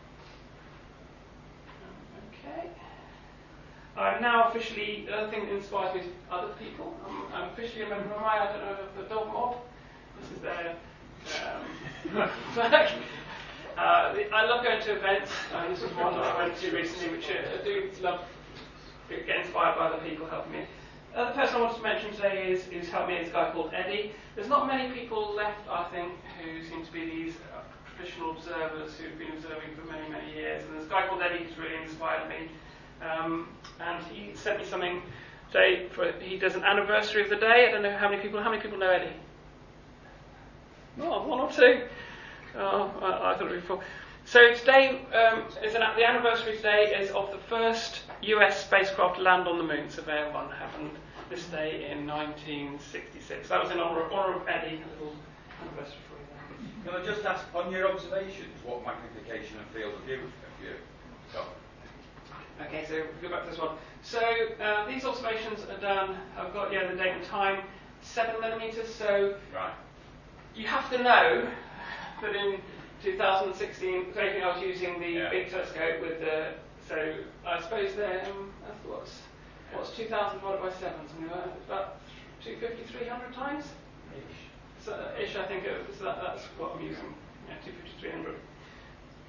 Okay. I'm now officially, the other thing that inspires me is other people. I'm officially a member of I don't know, the Dog Mob. This is their flag. I love going to events. This was one that I went to recently, which I do love get inspired by other people helping me. The person I wanted to mention today who's helped me is a guy called Eddie. There's not many people left, I think, who seem to be these professional observers who've been observing for many, many years. And there's a guy called Eddie who's really inspired me. And he sent me something today. He does an anniversary of the day. I don't know how many people know Eddie? Oh, 1 or 2. Oh, I thought it would be 4. So today the anniversary today is of the first US spacecraft to land on the moon. Surveyor 1 happened this day in 1966. That was in honour of Eddie. A little anniversary for you there. Can I just ask, on your observations, what magnification and field of view have you got? Okay, so we'll go back to this one. So these observations are done. I've got the date and time, 7mm. So right. You have to know that in 2016, I was using the big telescope with the. So I suppose what's 2,000 divided by 7? Something like that. About 250, 300 times. Ish. So I think that's what I'm using. Yeah, 250, 300.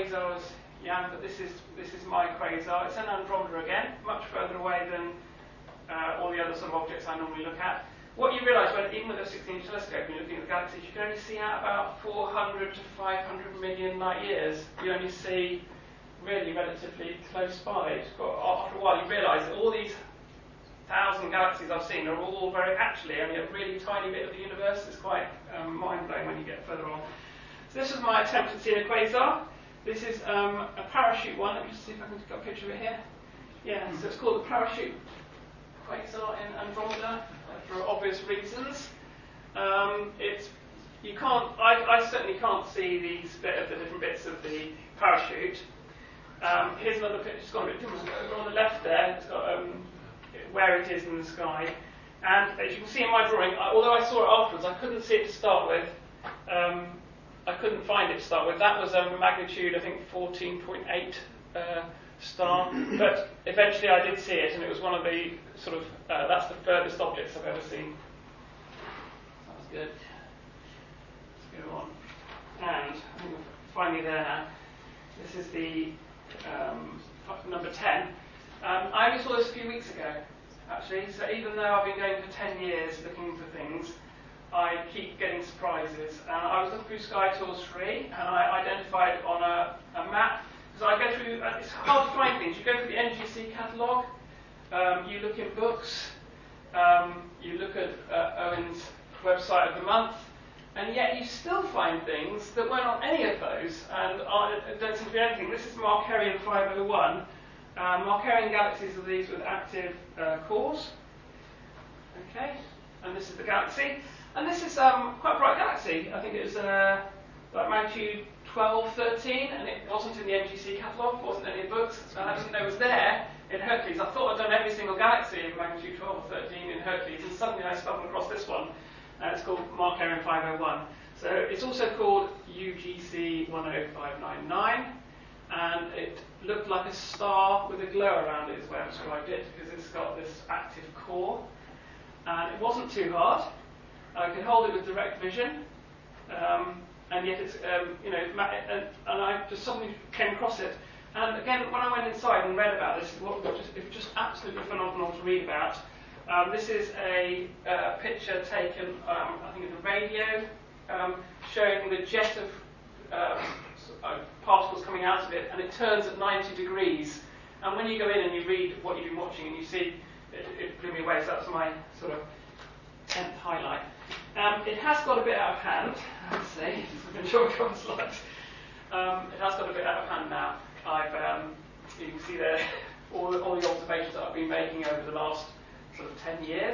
quasar as Jan, but this is my quasar. It's an Andromeda again, much further away than all the other sort of objects I normally look at. What you realise when, even with a 16-inch telescope, when you're looking at the galaxies, you can only see out about 400 to 500 million light years. You only see really relatively close by. After a while, you realise that all these 1,000 galaxies I've seen are all actually only a really tiny bit of the universe. It's quite mind-blowing when you get further on. So this was my attempt at seeing a quasar. This is a parachute one. Let me just see if I can get a picture of it here. Yeah, so it's called the parachute quasar in Andromeda for obvious reasons. I certainly can't see the different bits of the parachute. Here's another picture. It's got a bit different. On the left there, it's got where it is in the sky. And as you can see in my drawing, although I saw it afterwards, I couldn't see it to start with. I couldn't find it to start with. That was a magnitude, I think, 14.8 star. But eventually I did see it, and it was one of the sort of, that's the furthest objects I've ever seen. That was good. Let's go on. And I think we're finally there now. This is the number 10. I only saw this a few weeks ago, actually. So even though I've been going for 10 years looking for things, I keep getting surprises. I was looking through Sky Tours 3, and I identified on a map, because I go through, it's hard to find things. You go through the NGC catalogue, you look in books, you look at Owen's website of the month, and yet you still find things that weren't on any of those, and don't seem to be anything. This is Markarian 501. Markarian galaxies are these with active cores. Okay, and this is the galaxy. And this is quite a bright galaxy. I think it was like magnitude 12, 13, and it wasn't in the MGC catalogue, wasn't in any books. I didn't know it was there in Hercules. I thought I'd done every single galaxy of magnitude 12 or 13 in Hercules, and suddenly I stumbled across this one. It's called Markarian 501. So it's also called UGC 10599, and it looked like a star with a glow around it is the way I described it, because it's got this active core. And it wasn't too hard. I could hold it with direct vision, and yet it's, and I just suddenly came across it. And again, when I went inside and read about this, it was just absolutely phenomenal to read about. This is a picture taken, I think, of the radio, showing the jet of particles coming out of it, and it turns at 90 degrees. And when you go in and you read what you've been watching, and you see, it blew me away. So that's my sort of 10th highlight. It has got a bit out of hand, I'd say. I'm sure it comes slides. It has got a bit out of hand now. You can see there all the observations that I've been making over the last sort of 10 years.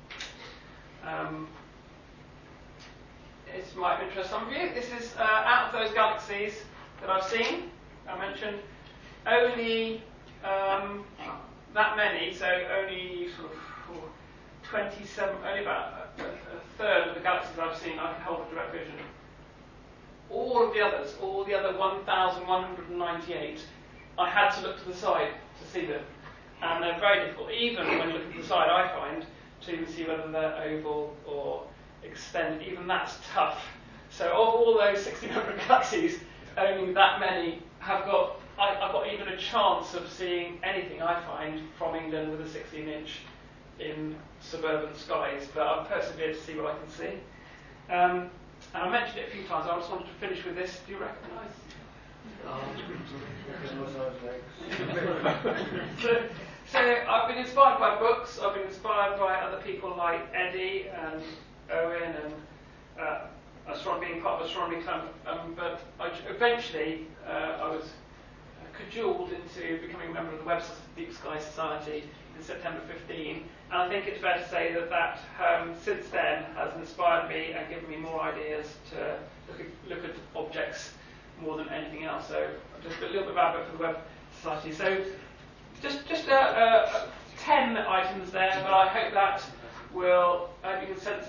It might interest some of you. This is out of those galaxies that I've seen, I mentioned, only that many, so only sort of 27, only about a third of the galaxies I've seen I can hold with direct vision. All of the others, all the other 1,198, I had to look to the side to see them. And they're very difficult, even when you look at the side, I find, to see whether they're oval or extended. Even that's tough. So of all those 1,600 galaxies, only that many have got, I've got even a chance of seeing anything I find from England with a 16-inch in suburban skies, but I've persevered to see what I can see. And I mentioned it a few times. I just wanted to finish with this. Do you recognise? So I've been inspired by books. I've been inspired by other people like Eddie and Owen and astronomy, being part of Astronomy Club. But eventually I was cajoled into becoming a member of the Webb Deep Sky Society in September 15. And I think it's fair to say that since then has inspired me and given me more ideas to look at objects more than anything else. So just a little bit about it for the Webb Society. So just 10 items there, but I hope that will, you can sense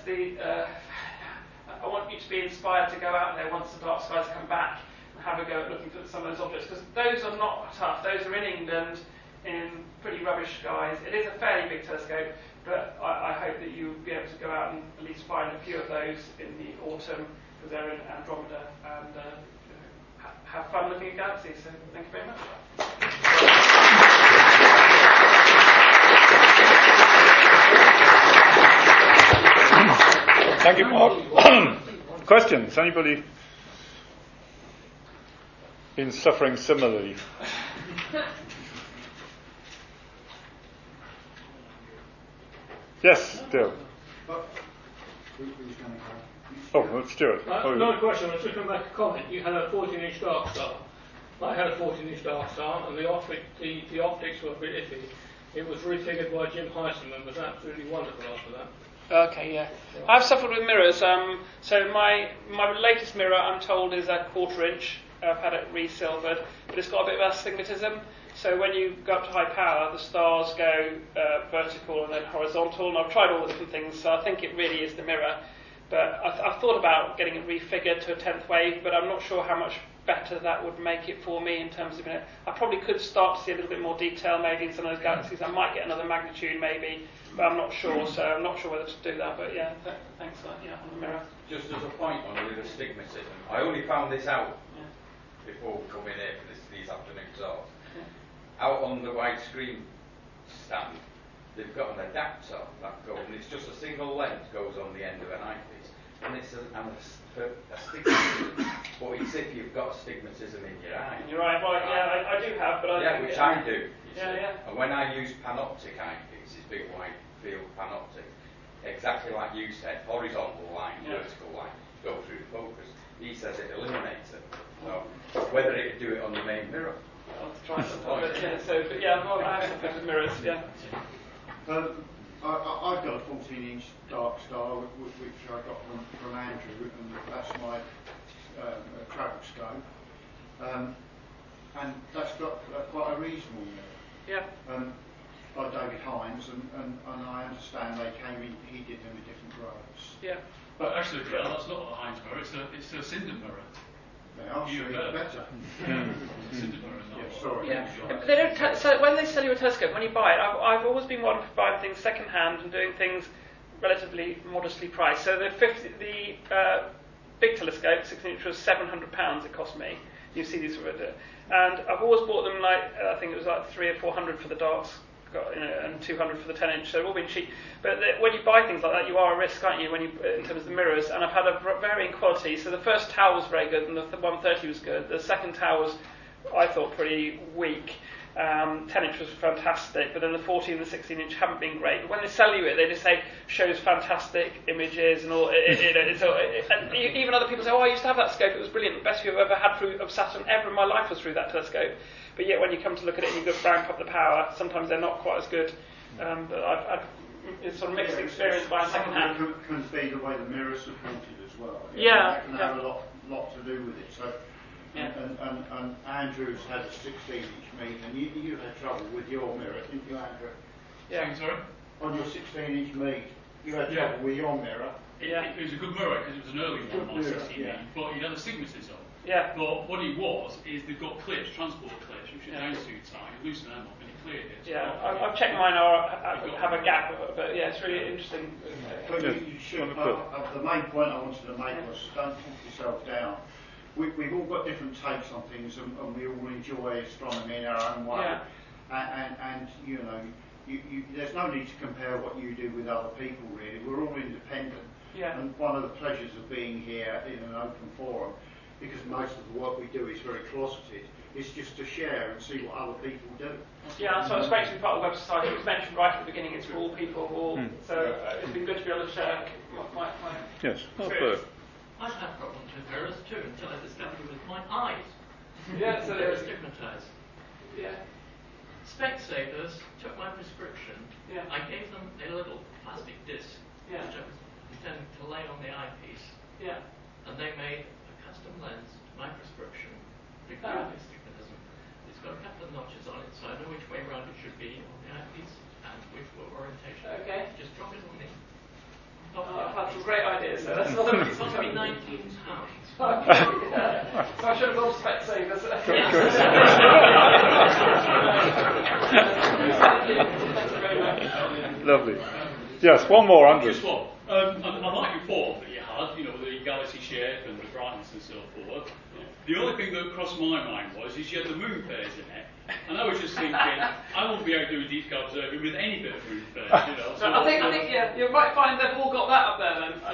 I want you to be inspired to go out there once the dark skies come back and have a go at looking for some of those objects, because those are not tough. Those are in England in pretty rubbish skies. It is a fairly big telescope, but I hope that you'll be able to go out and at least find a few of those in the autumn, because they're in Andromeda, and have fun looking at galaxies. So thank you very much. Thank you, Mark. Questions? Anybody been suffering similarly? Yes, Dale. Oh, well, Stuart. Not a question, I was just going to make a comment. You had a 14-inch dark star. I had a 14-inch dark star, and the optics were a bit iffy. It was refigured by Jim Heisman and was absolutely wonderful after that. Okay, yeah. I've suffered with mirrors. So my latest mirror, I'm told, is a 1/4 inch. I've had it re-silvered, but it's got a bit of astigmatism. So when you go up to high power, the stars go vertical and then horizontal. And I've tried all the different things, so I think it really is the mirror. But I've thought about getting it refigured to a 10th wave, but I'm not sure how much better that would make it for me in terms of, I probably could start to see a little bit more detail maybe in some of those galaxies. I might get another magnitude maybe, but I'm not sure, so I'm not sure whether to do that. But yeah, thanks for that, on the mirror. Just as a point on with astigmatism, I only found this out before coming here for these afternoon talks. Out on the widescreen stand, they've got an adapter that goes, and it's just a single lens goes on the end of an eyepiece, and it's astigmatism, but it's if you've got astigmatism in your eye. You're right. Well, yeah, I do have, but which I do. Yeah. And when I use panoptic eyepieces, big wide field panoptic, exactly like you said, horizontal line, vertical line, go through the focus. He says it eliminates it. So whether it could do it on the main mirror. I'll try something. But yeah, I have something with mirrors. Yeah. I've got a 14-inch dark star, which I got from Andrew, and that's my travel scope. And that's got quite a reasonable mirror. Yeah. By David Hines, and I understand he did them in different grades. Yeah. But actually, that's not a Hines mirror, it's a Sinden mirror. They are better. Sinden mirror, not sorry. Yeah. They don't so when they sell you a telescope, when you buy it, I've always been one for buying things second hand and doing things relatively modestly priced. So the big telescope, 16-inch, was £700 it cost me. You see these and I've always bought them I think it was like 300 or 400 for the darks, and 200 for the 10-inch. So they've all been cheap. But when you buy things like that, you are a risk, aren't you? When in terms of the mirrors, and I've had a varying quality. So the first tower was very good, and the 130 was good. The second tower was, I thought, pretty weak. 10-inch was fantastic, but then the 14 and the 16-inch haven't been great. But when they sell you it, they just say shows fantastic images and all. And even other people say, "Oh, I used to have that scope. It was brilliant. The best view I've ever had of Saturn ever in my life was through that telescope." But yet, when you come to look at it and you ramp up the power, sometimes they're not quite as good. But it's sort of mixed experience by second hand. Can be the way the mirror supported as well. Yeah. That can have a lot to do with it. So. Yeah. And Andrew's had a 16-inch meter, and you had trouble with your mirror, didn't you, Andrew? Yeah. Sorry? On your 16-inch meter, you had trouble with your mirror. It was a good mirror because it was an early one on 16-inch, but it had astigmatism. Yeah. But what it was is they've got clips, transport clips, which are down too tight. You loosen them up and it cleared it. Yeah, I've checked mine. I have a gap, but yeah, it's really interesting. But you should. The main point I wanted to make was don't talk yourself down. We've all got different takes on things, and we all enjoy astronomy in our own way. Yeah. And there's no need to compare what you do with other people. Really, we're all independent. Yeah. And one of the pleasures of being here in an open forum, because most of the work we do is very closeted, is just to share and see what other people do. Yeah, so it's great to be part of the website. It was mentioned right at the beginning. It's for all people. So it's been good to be able to share my yes. experience. I have problems with mirrors too until I discovered it with my eyes. Yeah, so they're stigmatized. Yeah. Specsavers took my prescription. Yeah. I gave them a little plastic disc, which I was intending to lay on the eyepiece. Yeah. And they made a custom lens to my prescription, removing astigmatism. It's got a couple of notches on it, so I know which way around it should be on the eyepiece and which orientation. Okay. Just drop it on me. I've had some great ideas. So that's another it's going to be £19. So I should have gone Specsavers. Lovely. Yes, one more, Andrew. Just one. I like your form that you had, the galaxy shape and the brightness and so forth. The only thing that crossed my mind is you had the moon phase in it. And I was just thinking, I won't be able to do a detailed observing with any bit of moon phase, So I think, you might find they've all got that up there then. I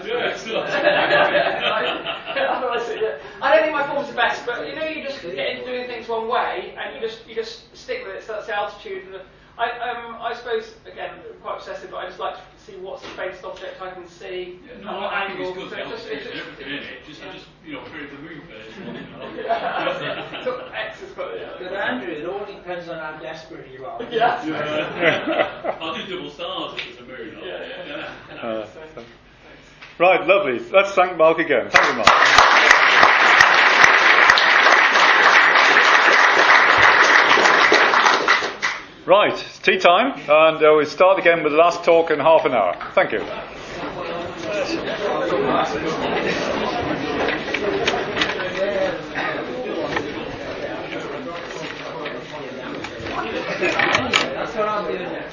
don't think my form's the best, but you just get into doing things one way, and you just stick with it. So that's the altitude. And I suppose again quite obsessive, but I just like to see what's the faintest object I can see. I think it's good to everything in it. I just create the moon phase. X is quite. But Andrew, it all depends on how desperate you are. Yeah. I'll do double stars if there's a moon. Right, lovely. Let's thank Mark again. Thank you, Mark. Right, it's tea time, and we'll start again with the last talk in half an hour. Thank you. That's what I'm doing next.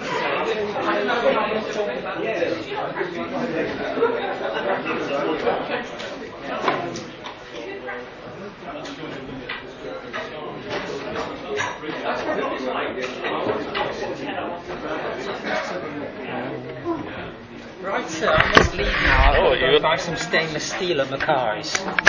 Right, sir, I must leave now. I've got to buy some stainless steel at Macari's.